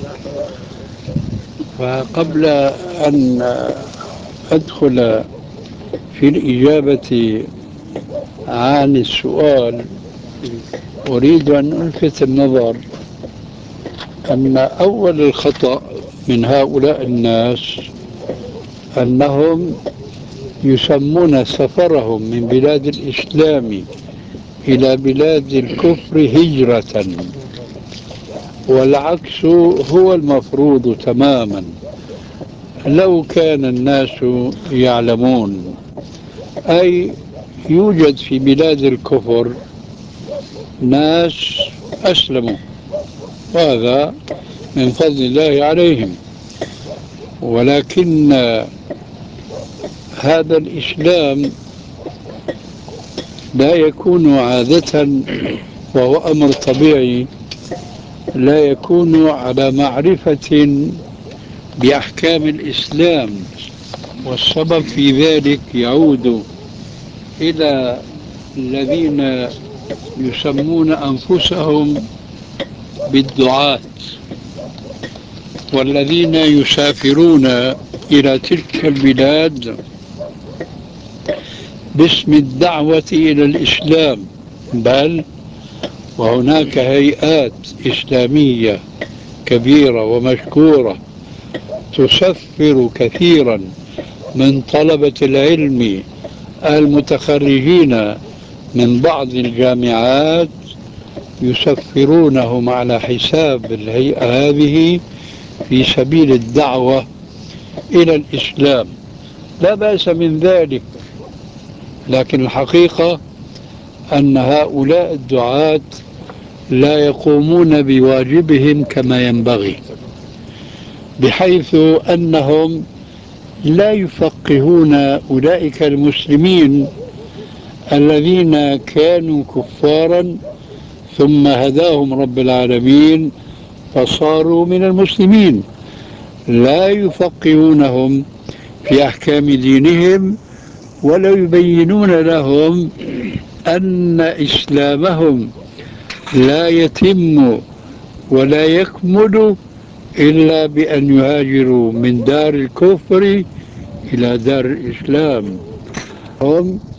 فقبل أن أدخل في الإجابة عن السؤال أريد أن ألفت النظر أن أول الخطأ من هؤلاء الناس أنهم يسمون سفرهم من بلاد الإسلام إلى بلاد الكفر هجرة، والعكس هو المفروض تماما. لو كان الناس يعلمون، أي يوجد في بلاد الكفر ناس أسلموا، وهذا من فضل الله عليهم، ولكن هذا الإسلام لا يكون عادة، وهو أمر طبيعي، لا يكون على معرفة بأحكام الإسلام. والسبب في ذلك يعود إلى الذين يسمون أنفسهم بالدعاة، والذين يسافرون إلى تلك البلاد باسم الدعوة إلى الإسلام. بل وهناك هيئات إسلامية كبيرة ومشكورة تسفر كثيرا من طلبة العلم المتخرجين من بعض الجامعات، يسفرونهم على حساب الهيئة هذه في سبيل الدعوة إلى الإسلام. لا بأس من ذلك، لكن الحقيقة أن هؤلاء الدعاة لا يقومون بواجبهم كما ينبغي، بحيث أنهم لا يفقهون أولئك المسلمين الذين كانوا كفارا ثم هداهم رب العالمين فصاروا من المسلمين. لا يفقهونهم في أحكام دينهم، ولا يبينون لهم أن إسلامهم لا يتم ولا يكمل إلا بأن يهاجروا من دار الكفر إلى دار الإسلام. هم